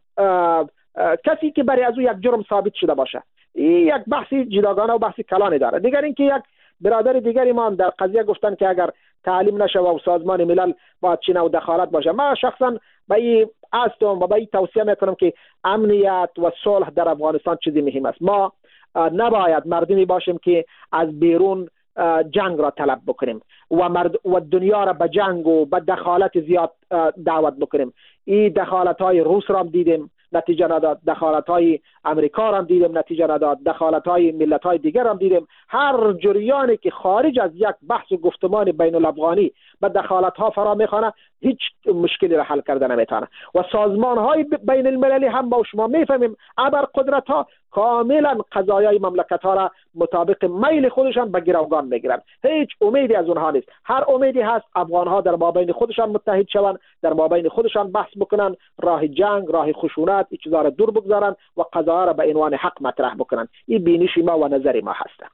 کسی که برای از او یک جرم ثابت شده باشه. این یک بحثی جداگانه و بحثی کلانی داره. دیگر اینکه یک برادر دیگری ما در قضیه گفتن که اگر تعلیم نشه و سازمان ملل باید چی نوع دخالت باشه. من شخصا به این هستم و به این توصیه میکنم که امنیت و صلح در افغانستان چیزی مهم است. ما نباید مردمی باشیم که از بیرون جنگ را طلب بکنیم و دنیا را به جنگ و به دخالت زیاد دعوت بکنیم. این دخالت های روس را دیدیم نتیجه نداد، دخالت های امریکا را دیدیم نتیجه نداد، دخالت های ملت های دیگر را دیدیم. هر جریانی که خارج از یک بحث و گفتمان بین الافغانی به دخالت ها فرا میخوانه هیچ مشکلی را حل کرده نمیتونه. و سازمان های بین المللی هم با شما میفهمیم ابر قدرت ها کاملا قضایای مملکت ها را مطابق میل خودشان به گروگان میگیرند. هیچ امیدی از اونها نیست. هر امیدی هست افغان ها در مابین خودشان متحد شوند، در مابین خودشان بحث بکنن، راه جنگ، راه خشونت این چیزا را دور بگذارن و قضاها را به عنوان حق مطرح بکنن. این بینش ما و نظر ما هست.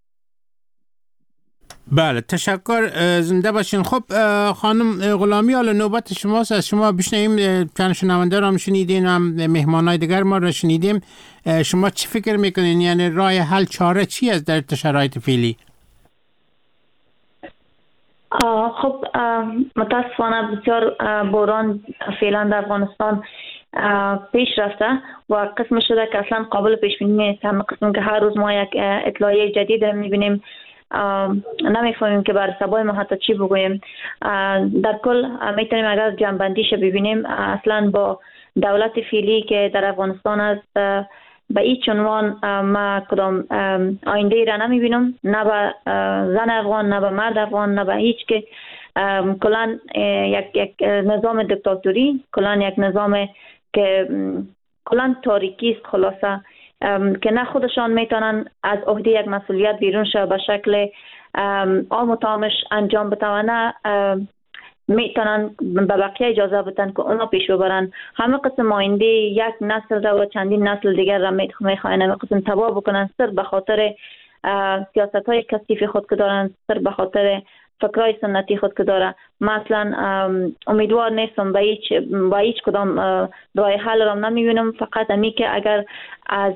بله، تشکر، زنده باشین. خب خانم غلامی، حالا نوبت شماست. از شما بشنویم. چند شنونده را شنیدین، هم مهمانای دیگر ما را شنیدیم. شما چی فکر میکنین؟ یعنی راه حل، چاره چی است در شرایط فعلی؟ خب متاسفانه بسیار بحران فعلا در افغانستان پیش رفته و قسم شده که اصلا قابل پیش بینی نیست. هم قسم که هر روز ما یک اطلاعیه جدید میبینیم، نمیفهمیم که بر سبای ما حتی چی بگوییم. در کل میتونیم اگر جنبندیش ببینیم، اصلا با دولت فعلی که در افغانستان است به هیچ عنوان ما کدام آینده ای را نمیبینم، نه به زن افغان، نه به مرد افغان، نه به هیچ که کلان یک نظام دیکتاتوری، کلان یک نظام که کلان تاریکی است خلاصه، که نه خودشان میتونن از عهده یک مسئولیت بیرون شو به شکل عام و تامش انجام بدن، نه میتونن به بقیه اجازه بدن که اونا پیش ببرن. همه قسم آینده یک نسل را و چندین نسل دیگر را میخواین همه قسم تباه بکنن، صرف به خاطر سیاست های کثیف خود که دارن، صرف به خاطر فکرهای سنتی خود که داره. مثلا امیدوار نیستم به هیچ کدام راه حل را نمیبینم، فقط امی که اگر از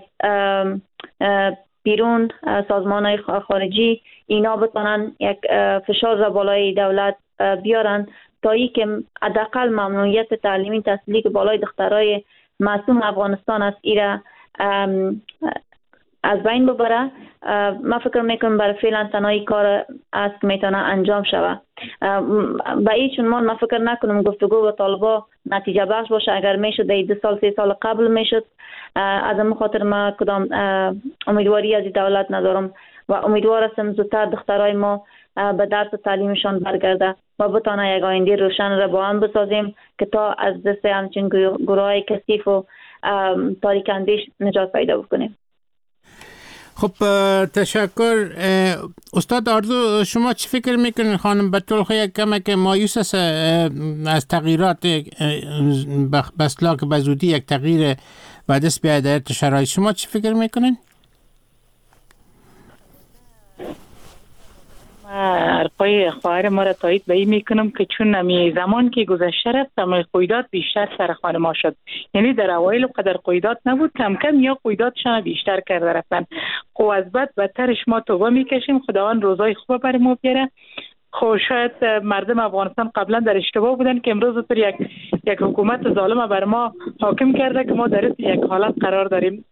بیرون سازمان های خارجی اینا بتونن یک فشار را بالای دولت بیارن تا ای که حداقل ممنوعیت تعلیمی تحصیلی که بالای دخترای معصوم افغانستان است ایره از بین ببره. ما فکر میکنم برای فعلا تنهایی کار است که میتونه انجام شود. با این چون ما فکر نکنم گفتگو با طالبا نتیجه بخش باشه. اگر میشد 2 سال 3 سال قبل میشد. از این خاطر ما کدام امیدواری از دولت ندارم و امیدوار هستم زودتر دخترای ما به درس تعلیمشان برگرده و بتانه یک آینده روشن را با هم بسازیم که تا از دست همچین گروهای کثیف و تاریک اندیش نجات پیدا بکنیم. خب تشکر. استاد آرزو، شما چی فکر میکنین؟ خانم بطول یک کمک مایوس است از تغییرات بسلا که بزودی یک تغییر و دست بیاید در شرایط. شما چی فکر میکنین؟ حرفای خواهر ما را تایید به این میکنم که چون نمی زمان که گذشته رفت اما قیدات بیشتر سر خانما شد. یعنی در اوایل قدر قیدات نبود، کم کم یا قیداتشان بیشتر کرده رفتن. خب از بد بدترش ما توبه میکشیم، خداوند روزای خوب بر ما بیاره. خب شاید مردم افغانستان قبلا در اشتباه بودن که امروز پر یک حکومت ظالم بر ما حاکم کرده که ما در یک حالت قرار داریم.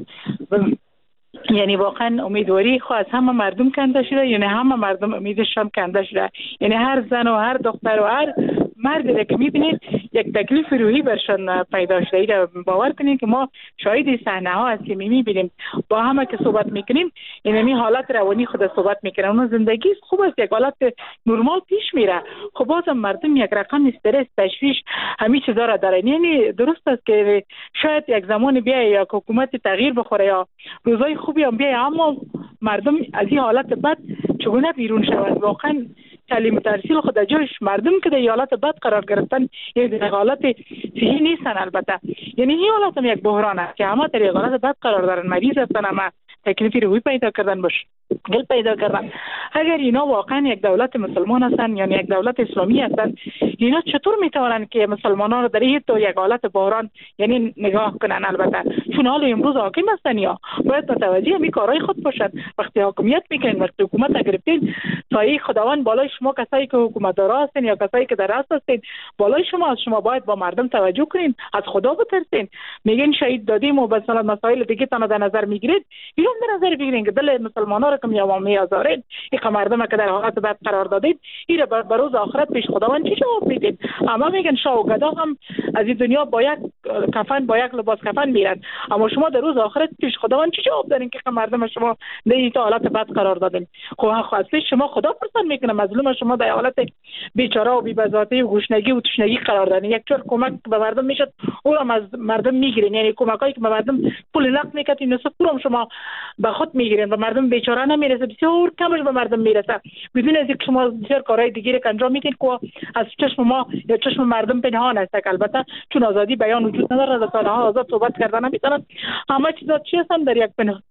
یعنی واقعا امیدواری خو از همه مردم کنده شده، یعنی همه مردم امیدشان کنده شده. یعنی هر زن و هر دختر و هر مردی که میبینید یک تکلیف روحی برشان پیدا شده. اینا باور کنید که ما شاهد صحنه ها هستیم، میبینیم با همه که صحبت میکنیم این حالت روانی خود صحبت میکنن. اون زندگی خوب است، یک حالت نرمال پیش میره. خب بازم مردم یک رقم استرس، تشویش، همین چیزا را دارن. یعنی درست است که شاید یک زمان بیای یا حکومت تغییر بخوره یا روزای خوبی هم بیای، اما مردم از این حالت بد چگونه بیرون شود؟ واقعا تعلیم تحصیل خود جایش مردم که در حالت بد قرار گرفتن، یعنی در حالت صحیح نیستن. البته یعنی این حالت هم یک بحران است که همه در حالت بد قرار دارن، مریض هستن، همه تکلیفی روحی پیدا کردن، گل پیدا کردن. اگر اینا واقعا یک دولت مسلمان هستن یعنی یک دولت اسلامی هستن، اینا چطور میتونن که مسلمانان رو در این تو یک حالت بحران یعنی نگاه کنن؟ البته چون حال امروز حاکم هستن یا باید متوجه همین کارهای خود باشن. وقتی حاکمیت میکنین، وقتی حکومت گرفتین، سایه خداوند بالای شما، کسایی که حکومت دارا هستین یا کسایی که در راست هستین بالای شما، از شما باید با مردم توجه کنین، از خدا بترسین. میگین شهید دادیم و مثلا مسائل دیگه تنها در نظر میگیرید، اینو در نظر بگیرین که دل مسلمانان رو که میامامی آزارین، این مردم که در حالت بد قرار دادید، این به روز آخرت پیش خداوند چی جواب میدین؟ اما میگن شاه و گدا هم از این دنیا با یک کفن، با یک لباس کفن میرن، اما شما در روز آخرت پیش خداوند چی جواب دارین که مردم شما در این حالت بد قرار دادین؟ خب اصلا شما خدا پرسان میکنه، مظلوم شما در حالت بیچاره و بی‌بزاتی و گشنگی و تشنگی قرار دادین. یک جور کمک به مردم میشد، او را از مردم میگیرین. یعنی کمکایی که به مردم پول نقد میکردین نصف پولم شما به خود میگیرین و مردم بیچاره نمیرسه، بسیار کمش به مردم میرسه. بدون از اینکه شما بسیار کارهای دیگه که انجام میدین که از چشم ما یا چشم مردم پنهان است. البته چون آزادی بیان وجود نداره، رسانه‌ها آزاد صحبت کردن نمیتونن، همه چیزا چی هستن در یک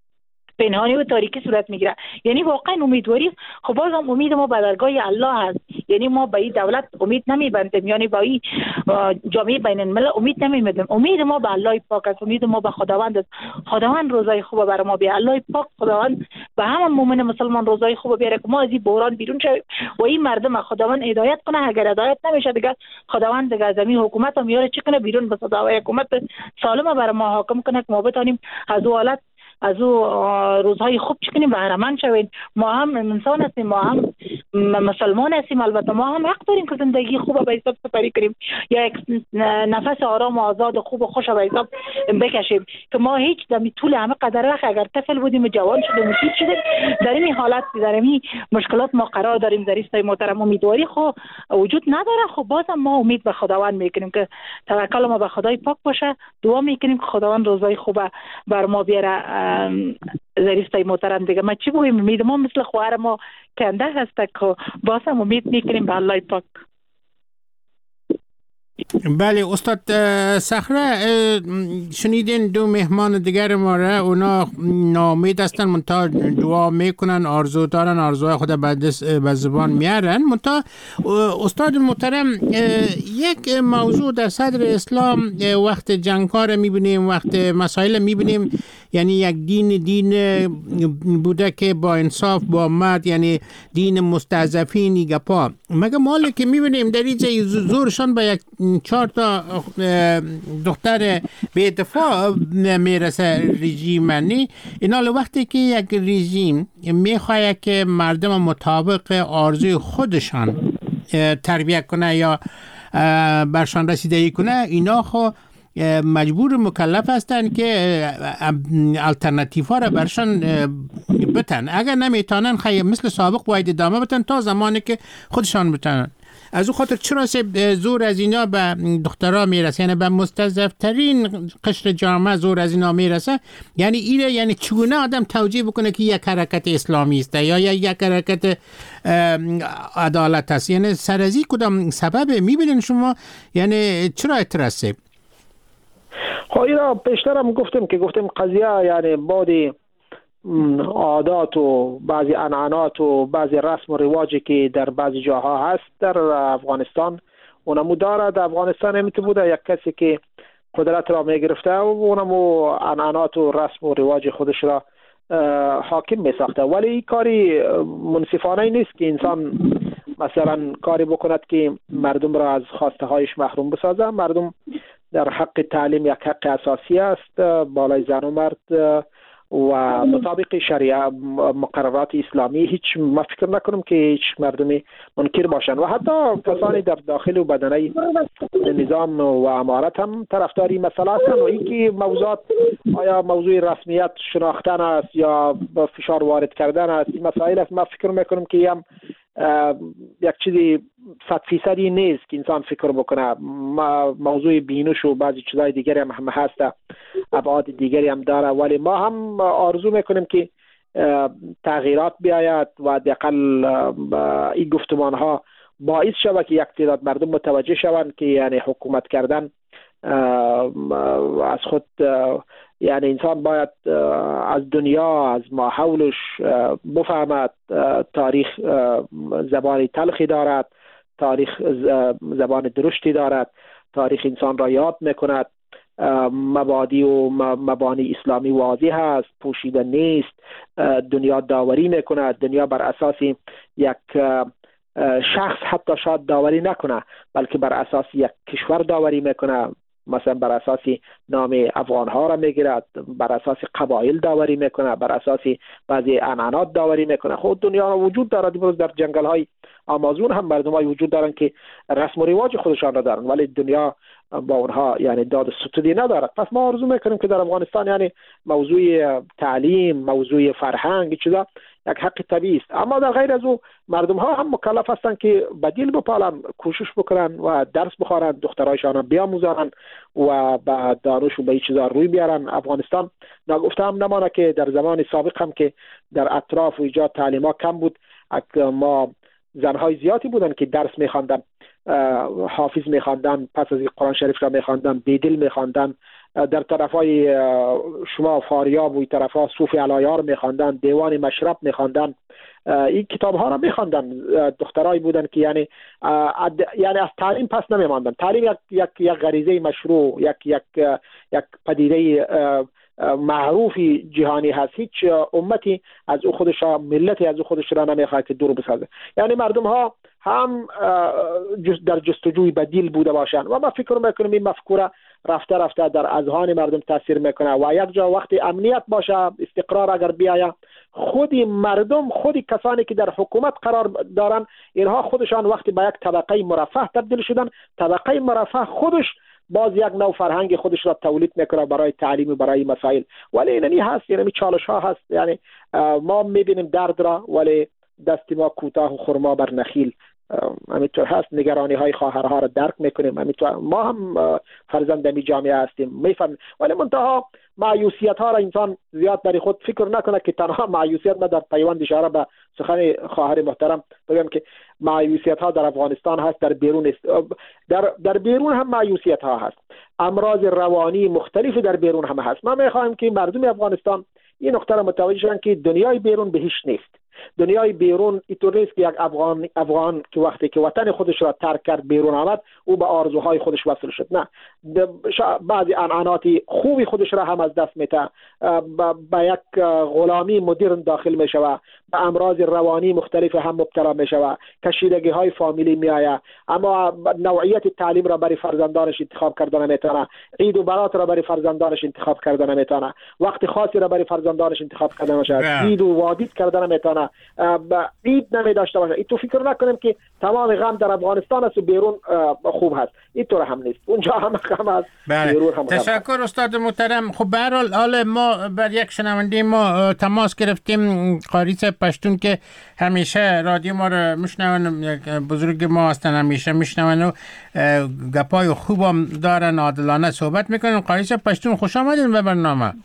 پنهانی و تاریکی صورت میگیره. یعنی واقعا امیدواری، خب بازم امید ما به درگاه الله هست. یعنی ما به این دولت امید نمیبندیم، یعنی با این جامعه بین الملل امید نمیبندیم. امید ما به الله پاک است، امید ما به خداوند است. خداوند روزای خوب برای ما بیاره. الله پاک خداوند به همه مؤمن مسلمان روزای خوب بیاره که ما از این بحران بیرون شویم و این مردم خداوند هدایت کنه. اگر هدایت نمیشه دیگه خداوند دیگه از این حکومت هم میاره چی کنه بیرون، به صداوای حکومت سالم برای ما حاکم کنه که ما بتونیم از اون حالت، از او روزهای خوب چکنیم بهره مند شوید. ما هم انسان هستیم، ما هم مسلمان هستیم، البته ما هم حق داریم که زندگی خوب به حساب سپری کنیم یا یک نفس آرام و آزاد و خوب و خوش به حساب بکشیم که ما هیچ دمی طول همه قدر وقت اگر طفل بودیم و جوان شدیم و چیز شدیم در این حالت، در این مشکلات ما قرار داریم. در این محترم امیدواری خو وجود نداره. خب بازم ما امید به خداوند میکنیم که توکل ما به خدای پاک باشه، دعا میکنیم که خداوند روزای خوب بر ما بیاره. ظریفتای محترم دیگه ما چی بگویم؟ امید ما مثل خواهر ما کنده هست که باز هم امید میکنیم به الله پاک. بله استاد صخره، شنیدین دو مهمان دیگر ما را، اونا ناامید هستن منتها دعا میکنن، آرزو دارن، آرزوهای خود به زبان میارن. منتها استاد محترم، یک موضوع در صدر اسلام وقت جنگ‌ها را میبینیم، وقت مسائل میبینیم، یعنی یک دین بوده که با انصاف با مرد، یعنی دین مستضعفین گپا. مگه مالی که میبینیم در اینجا زورشان به یک 4 تا دختر به دفاع میرسه رژیم نی. اینا وقتی که یک رژیم میخواه که مردم مطابق آرزوی خودشان تربیت کنه یا برشان رسیدگی کنه، اینا خو مجبور مکلف هستند که الटरनेटिव ها را برشان بتن. اگر نمیتونن خیلی مثل سابق باید ادامه بتن تا زمانی که خودشان بتنن. از او خاطر چرا زور از اینا به دخترها میرسه، یعنی به مستضعفترین قشر جامعه زور از اینا میرسه؟ یعنی اینه، یعنی چگونه آدم توجیه بکنه که یک حرکت اسلامی است یا یک حرکت عدالت است؟ یعنی سرازی کدام سبب میبینین شما؟ یعنی چرا اعتراضه؟ خب اینا پیشترم گفتیم قضیه یعنی بعد عادات و بعضی عنعنات و بعضی رسم و رواجی که در بعضی جاها هست در افغانستان، اونمو داره. در افغانستان همیت بوده یک کسی که قدرت را میگرفته و اونمو عنعنات و رسم و رواج خودش را حاکم میساخته. ولی این کاری منصفانه نیست که انسان مثلا کاری بکند که مردم را از خواسته هایش محروم بسازه. مردم در حق تعلیم یک حق اساسی است بالای زن و مرد و مطابق شریعه مقررات اسلامی. هیچ ما فکر نکنم که هیچ مردمی منکر باشند و حتی کسانی در داخل و بدنه نظام و امارت هم طرفداری مسئله هستند. و اینکه موضوعات آیا موضوع رسمیت شناختن است یا فشار وارد کردن است، این مسائل است. ما فکر میکنم که هم یک چیزی 100% نیست که انسان فکر بکنه. موضوع بینش و بعضی چیزای دیگری هم هست، ابعاد دیگری هم داره، ولی ما هم آرزو میکنیم که تغییرات بیاید و حداقل این گفتمان ها باعث شود که یک تعداد مردم متوجه شوند که یعنی حکومت کردن از خود، یعنی انسان باید از دنیا، از ما حولش بفهمد. تاریخ زبان تلخی دارد، تاریخ زبان درشتی دارد، تاریخ انسان را یاد میکند. مبادی و مبانی اسلامی واضح است، پوشیده نیست. دنیا داوری میکند. دنیا بر اساس یک شخص حتی شاید داوری نکنه، بلکه بر اساس یک کشور داوری میکنه. مثلا بر اساس نام افغان ها را میگیرد، بر اساس قبایل داوری میکنه، بر اساس بعضی عنعنات داوری میکنه. خود دنیا وجود دارد. امروز در جنگل های آمازون هم مردم های وجود دارند که رسم و رواج خودشان را دارند، ولی دنیا با اونها یعنی داد ستودی ندارد. پس ما آرزو میکنیم که در افغانستان یعنی موضوع تعلیم، موضوع فرهنگ چیزا یک حق طبیعی است. اما در غیر از او مردم ها هم مکلف هستند که بدیل بپالن، کوشش بکنن و درس بخوانند، دخترایشان بیاموزانند و به دانش و به این چیزا روی بیارن. افغانستان نگفته هم نمانه که در زمان سابق هم که در اطراف و ایجاد تعلیم ها کم بود، ما زنهای زیادی بودن که درس میخواندن، حافظ میخواندن، پس از قرآن شریف را میخواندن، بیدل میخواندن. در طرفای شما فاریاب و این طرفا صوفی علایار میخواندن، دیوان مشرب میخواندن. این کتاب ها را میخواندن. دخترایی بودن که یعنی از تعلیم پس نمیماندن. تعلیم یک غریزه مشروع، یک پدیده معروفی جهانی هست. هیچ امتی از او خودش، ملتی از او خودش را نمیخواد که دور بسازه. یعنی مردم ها هم در جستجوی بدیل بوده باشند و ما فکر میکنیم این مفکوره رفته رفته در اذهان مردم تاثیر میکنه و یک جا وقتی امنیت باشه، استقرار اگر بیاید، خودی مردم، خودی کسانی که در حکومت قرار دارن، اینها خودشان وقتی به یک طبقه مرفه تبدیل شدن، طبقه مرفه خودش باز یک نوع فرهنگ خودش را تولید میکنه برای تعلیم و برای مسائل. ولی اینی هست، یعنی چالش ها هست. یعنی ما میبینیم درد را ولی دست ما کوتاه و خرما بر نخیل. همینطور هست. نگرانی های خواهرها را درک میکنیم. همینطور ما هم فرزند می جامعه هستیم، میفهمیم. ولی منتها مایوسیت ها را انسان زیاد برای خود فکر نکنه که تنها مایوسیت. ما در پیوند اشاره به سخن خواهر محترم بگم که مایوسیت ها در افغانستان هست، در بیرون است. در بیرون هم مایوسیت ها هست. امراض روانی مختلفی در بیرون هم هست. ما میخوایم که مردم افغانستان این نقطه را متوجه شوند که دنیای بیرون به هیچ نیست. دنیای بیرون اینطور نیست که یک افغان که وقتی که وطن خودش را ترک کرد بیرون آمد او به آرزوهای خودش وصل شد. نه، بعضی عنعنات خوبی خودش را هم از دست میده، به یک غلامی مدرن داخل میشوه، به امراض روانی مختلف هم مبتلا میشوه، کشیدگی های فامیلی میآید، اما نوعیت تعلیم را برای فرزندانش انتخاب کردن نمیتونه، عید و برات را برای فرزندانش انتخاب کردن نمیتونه، وقت خاصی را برای فرزندانش انتخاب کردن نمیشه، عید و وادید کردن نمیتونه، عید نمی داشته باشه. این تو فکر نکنیم که تمام غم در افغانستان است و بیرون خوب هست، اینطور هم نیست، اونجا هم غم است. بله. تشکر استاد محترم. خب به هر حال ما بر یک شنونده ما تماس گرفتیم، قاری صاحب پشتون که همیشه رادیو ما رو میشنون، بزرگ ما هستن، همیشه میشنون و گپای خوبم دارن، عادلانه صحبت میکنن. قاری صاحب پشتون خوش آمدین به برنامه.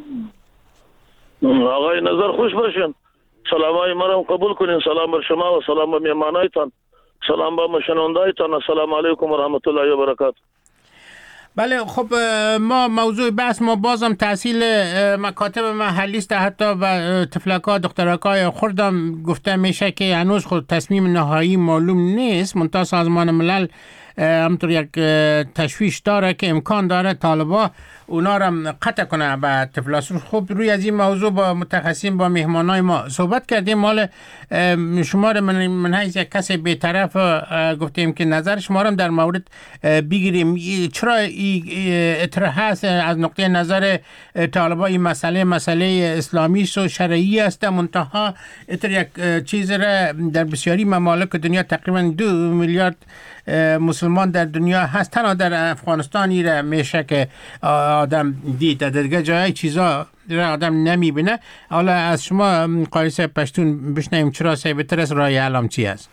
آقای نظر خوش باشین، سلامای ما رو قبول کنین، سلام بر شما و سلام به مهمانایتان، سلام به شنوندایتان، السلام علیکم و رحمت الله و برکاته. بله خب ما موضوع بحث ما بازم تحصیل مکاتب محلی است، حتی و تفلک‌ها دخترک‌های خوردم گفته میشه که هنوز خود تصمیم نهایی معلوم نیست، منتها سازمان ملل همطور یک تشویش داره که امکان داره طالبا اونا را قطع کنه به تفلاسون. خب روی از این موضوع با متخصصین، با مهمانای ما صحبت کردیم. مال شما را من حیث یک کسی بی‌طرف گفتیم که نظر شما را در مورد بگیریم. چرا اطراح هست از نقطه نظر طالبا این مسئله اسلامی و شرعی است، منتها اطراح یک چیز را در بسیاری ممالک دنیا تقریبا 2 میلیارد مسلمان در دنیا هست، تنها در افغانستانی را میشه که آدم دید، در دیگه جای چیزا را آدم نمیبینه. حالا از شما قاری صاحب پشتون بشنیم چرا بهتر است رای علام چی است؟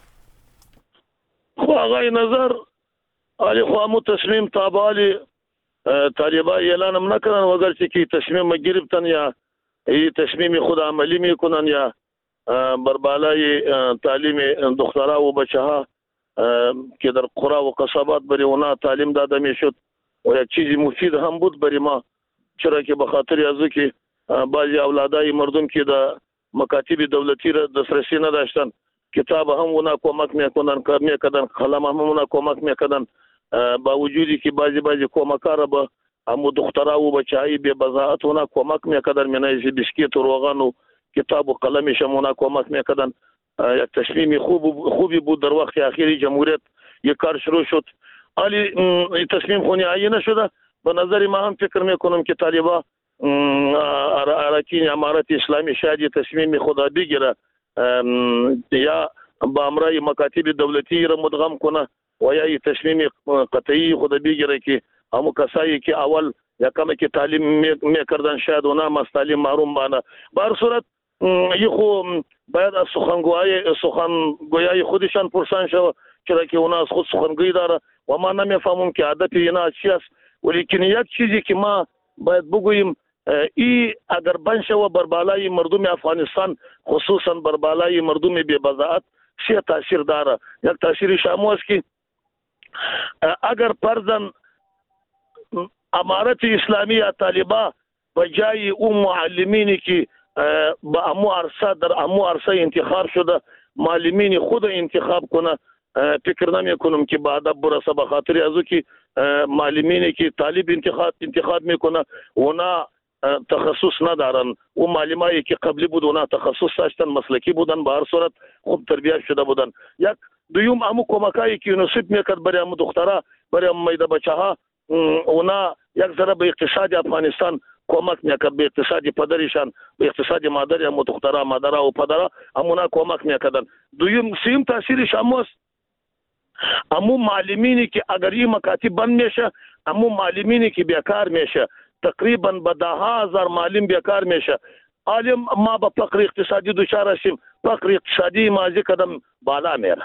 خب آقای نظر علی خواهمو تصمیم تابالی طالبا اعلانم نکنن، وگرچه که تصمیم گرفتن یا این تصمیم خود عملی میکنن یا بر بالای تعلیم دخترها و بچه ها که در قرى و قصابات برای اونا تعلیم داده میشد و یک چیزی مفید هم بود برای ما، چرا که به خاطر از که بعضی اولادای مردم که در مکاتب دولتی را دسترسی نداشتن، کتاب هم اونا کمک میکنن، کار میکردن، قلم هم اونا کمک میکردن، با وجودی که بعضی کمکارا به همو دخترها و بچهای بی بضاعت اونا کمک میکردن، منایزی بسکیت و روغن و کتاب و قلمش هم اونا کمک میکردن. یک تصمیم خوبی بود. در وقت اخیری جمهوریت یک کار شروع شد، ولی تصمیم خونی عینه شده. به نظر ما هم فکر میکنم که طالبا اراکین امارت اسلامی شاید تصمیم خدا بگیره یا با امرای مکاتب دولتی را مدغم کنه و یا تصمیم قطعی خدا بگیره که همو کسایی که اول یکم که تعلیم میکردن شاید اونا از تعلیم محروم بانه. به هر صورت یخو باید از سخنگویای خودشان پرسان شود، چرا که اونا از خود سخنگوی داره و ما نمیفهمم که هدف اینا چی است. ولیکن یک چیزی که ما باید بگوییم، ای اگر بند شود بر بالای مردم افغانستان، خصوصا بر بالای مردم بی بضاعت، چه تاثیر داره. یک تاثیر شامو است که اگر فرضاً امارت اسلامی یا طالبا بجای اون معلمینی که با امو عرصه در امو عرصه انتخاب شده معلمین خود انتخاب کنه، فکر نمی کنم که بعد برسه، به خاطر ازو که معلمینی که طالب انتخاب میکنه اونا تخصص ندارن، و معلمایی که قبلی بود اونا تخصص داشتن، مسلکی بودن، به هر صورت خوب تربیت شده بودن. یک دویم امو کمکایی که یونیسف میکرد برای امو دخترها، برای امو میده بچه ها، اونا یک ذره به اقتصاد افغانستان کمک میکرد، به اقتصادی پدرشان، به اقتصادی مادر امو دخترها، مادرها و پدرها امونا کمک میکردن. دویم سیم تاثیرش اموست امو معلمینی که اگر این مکاتب بند میشه، امو معلمینی که بیکار میشه، تقریبا به 10,000 معلم بیکار میشه. عالم ما به فقر اقتصادی دچار هستیم، فقر اقتصادی مازی قدم بالا میره.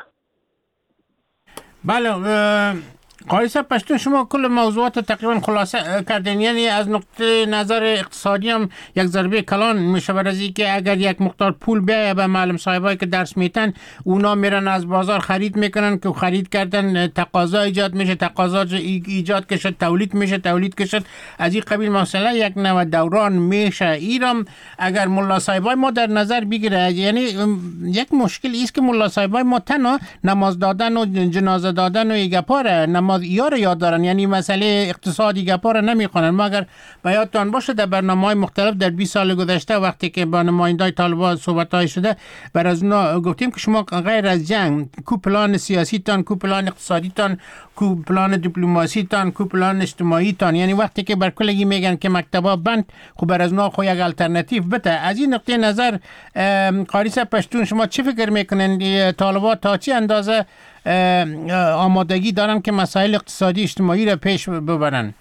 بله قاری صاحب پشتون شما کل موضوعات تقریبا خلاصه کردین، یعنی از نقطه نظر اقتصادی هم یک ضربه کلان میشه برای که اگر یک مقدار پول بیایه به معلم صاحبایی که درس میتن، اونا میرن از بازار خرید میکنن که خرید کردن تقاضا ایجاد میشه، تقاضا ایجاد کشد، تولید کشد، از این قبیل مسئله یک نوع دوران میشه. ایرام اگر ملا صاحبای ما در نظر بگیره، یعنی یک مشکل است که ملا صاحبای ما تنها نماز دادن و جنازه دادن و گپاره، برنامه‌ها رو یاد دارن، یعنی مسئله اقتصادی گپا رو نمیخوانن. ما اگر به یادتان باشه در برنامه‌های مختلف در 20 سال گذشته وقتی که با نمایندای طالبان صحبت‌های شده، بر از اونا گفتیم که شما غیر از جنگ کو پلان سیاسی تان، کو پلان اقتصادی تان، کو پلان دیپلماسی تان، کو پلان اجتماعی تان. یعنی وقتی که بر کلگی میگن که مکتبا بند، خب بر از اونا خو یک الटरनेटिव بده. از این نقطه نظر قاری صاحب پشتون شما چی فکر میکنن طالبان تا چه اندازه آمادگی دارن که مسائل اقتصادی اجتماعی را پیش ببرن؟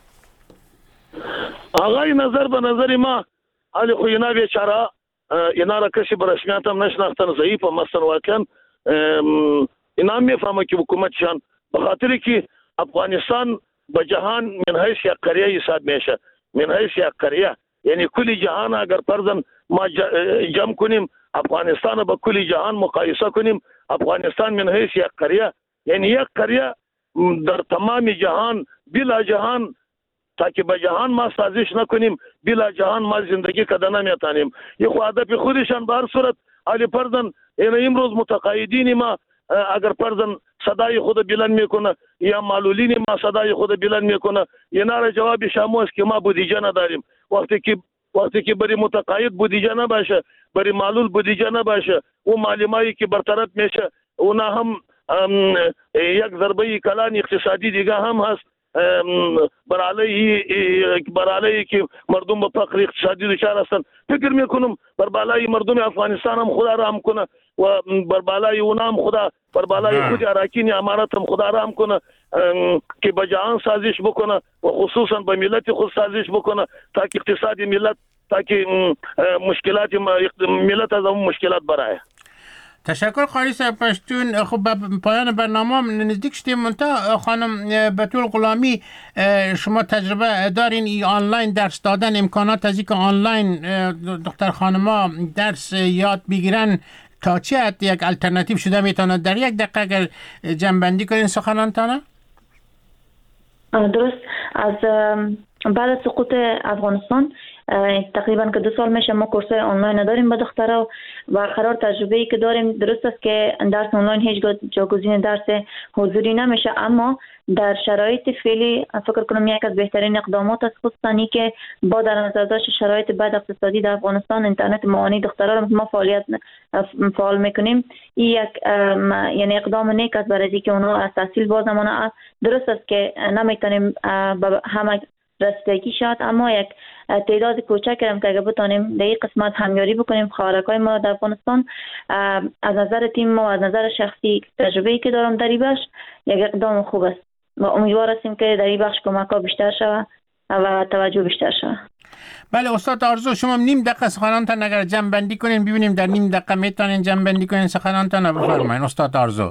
آقای نظر به نظر ما علی خو اینا بیچاره اینا را کسی برسمیت هم نشناختن، ضعیف هم هستن واقعا. اینا میفهمه که حکومتشان به خاطر که افغانستان به جهان من حیث یک قریه حساب میشه، من حیث یک قریه، یعنی کل جهان اگر فرضاً ما جمع کنیم افغانستان با کل جهان مقایسه کنیم، افغانستان من حیث یک قریه، یعنی یک قریه در تمام جهان بلا جهان، تا که به جهان ما سازش نکنیم بلا جهان ما زندگی کده نمیتانیم. یه خو هدف خودشان به هر صورت علی فرضاً امروز متقاعدین ما اگر فرضاً صدای خود بلند میکنه یا معلولین ما صدای خود بلند میکنه، اینا را جواب شما است که ما بودجه نداریم. وقتی که بری متقاعد بودجه نباشه، بری معلول بودجه نباشه، او معلومایی که برطرف میشه اونا هم یک ضربه کلان اقتصادی دیگه هم هست برای که مردم به فقر اقتصادی دچار هستند. فکر میکنم بر بالای مردم افغانستان هم خدا رحم کنه و بر بالای اونا هم خدا، بر بالای خود اراکین امارات هم خدا رحم کنه که به جهان سازش بکنه و خصوصا به ملت خود سازش بکنه تا که اقتصادی ملت، تا که مشکلات ملت از اون مشکلات برای. تشکر قاری صاحب پشتون. خب به پایان برنامه نزدیک شدیم. منتها خانم بتول غلامی، شما تجربه دارین ای آنلاین درس دادن، امکانات از اینکه آنلاین دختر خانما درس یاد بگیرن تا چه حد یک الटरनेटिव شده میتونه؟ در یک دقیقه اگر جمع کنین سخنانتانه. درست، از بعد از سقوط افغانستان تقریبا که 2 سال میشه ما کورسای آنلاین نداریم به دخترها و قرار تجربه‌ای که داریم درست است که درس آنلاین هیچ جاگزین درس حضوری نمیشه، اما در شرایط فعلی فکر کنم یک از بهترین اقدامات است، خصوصا که با در نظر داشت شرایط بد اقتصادی در افغانستان اینترنت ماهانه دخترها رو ما فعال میکنیم. این یک یعنی اقدام نیک است برای اینکه اونها از تحصیل بازمانه. درست است که نمیتونیم به همه رسیدگی شد، اما یک تعداد کوچک هم که اگه بتانیم در این قسمت همیاری بکنیم خواهرکای ما در افغانستان، از نظر تیم ما، از نظر شخصی تجربه‌ای که دارم در این بخش یک اقدام خوب است و امیدوار هستیم که در این بخش کمک‌ها بیشتر شود و توجه بیشتر شود. بله استاد آرزو، شما نیم دقیقه سخنانتان اگر جمع بندی کنین ببینیم در نیم دقیقه میتونین جمع بندی کنین سخنانتان. بفرمایید استاد آرزو.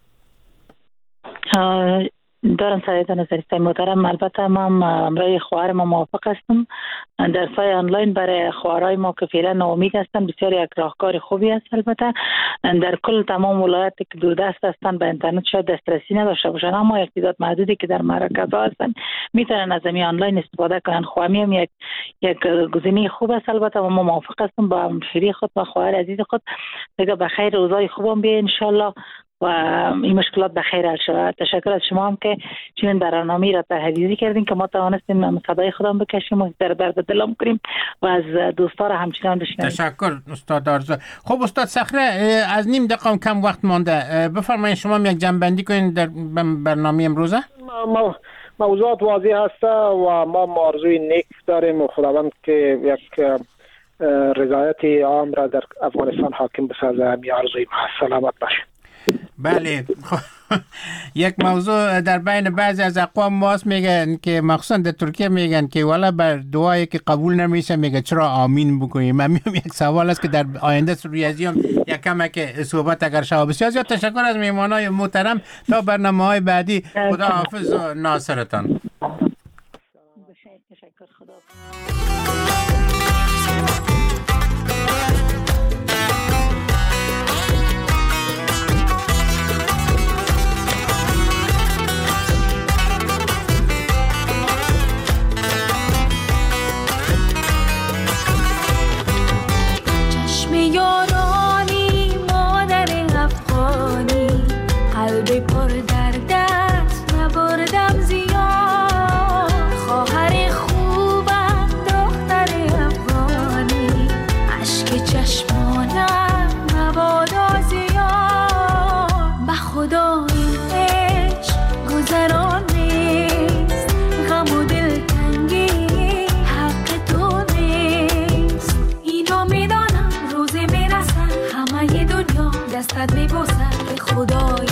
دارم سعیدان عزیزی محترم، البته ما برای خواهر ما موافق هستم. درس‌های آنلاین برای خواهرای ما که فعلا ناامید هستن بسیار یک راهکار خوبی است. البته در کل تمام ولایات که دوردست هستن به اینترنت شاید دسترسی نداشته باشن، اما یک تعداد محدودی که در مراکزها هستن میتونن از همین آنلاین استفاده کنن. خواهمی هم یک گزینه خوب است البته و ما موافق هستم با همشیری خود و خواهر عزیز خود دیگه به خیر روزای خوبم بیه ان شاء الله و این مشکلات به خیر حل شود. تشکر از شما هم که چنین برنامه‌ای را تحریزی کردین که ما توانستیم صدای خودم بکشیم و در درد دلم کنیم و از دوستا را همچنان بشنویم. تشکر استاد آرزو. خب استاد صخره، از نیم دقیقه کم وقت مانده، بفرمایید شما یک جنبندی کنین در برنامه امروزه. موضوعات واضح هست و ما آرزوی نیک داریم و خداوند که یک رضایت عام را در افغانستان حاکم بسازه. همین آرزوی ما. سلامت باشه. بله، یک موضوع در بین بعضی از اقوام ماست میگن که مخصوصا در ترکیه میگن که والا بر دعایی که قبول نمیشه میگه چرا آمین بکنیم. همین یک سوال است که در آینده ریاضی هم یک کمک صحبت اگر شود. بسیار زیاد تشکر از میهمانای محترم. تا برنامه‌های بعدی خدا حافظ و ناصرتان. تشکر. خدا. یارانی مادر افغانی قلب پر در دست نبود دستت میبوسم که خدای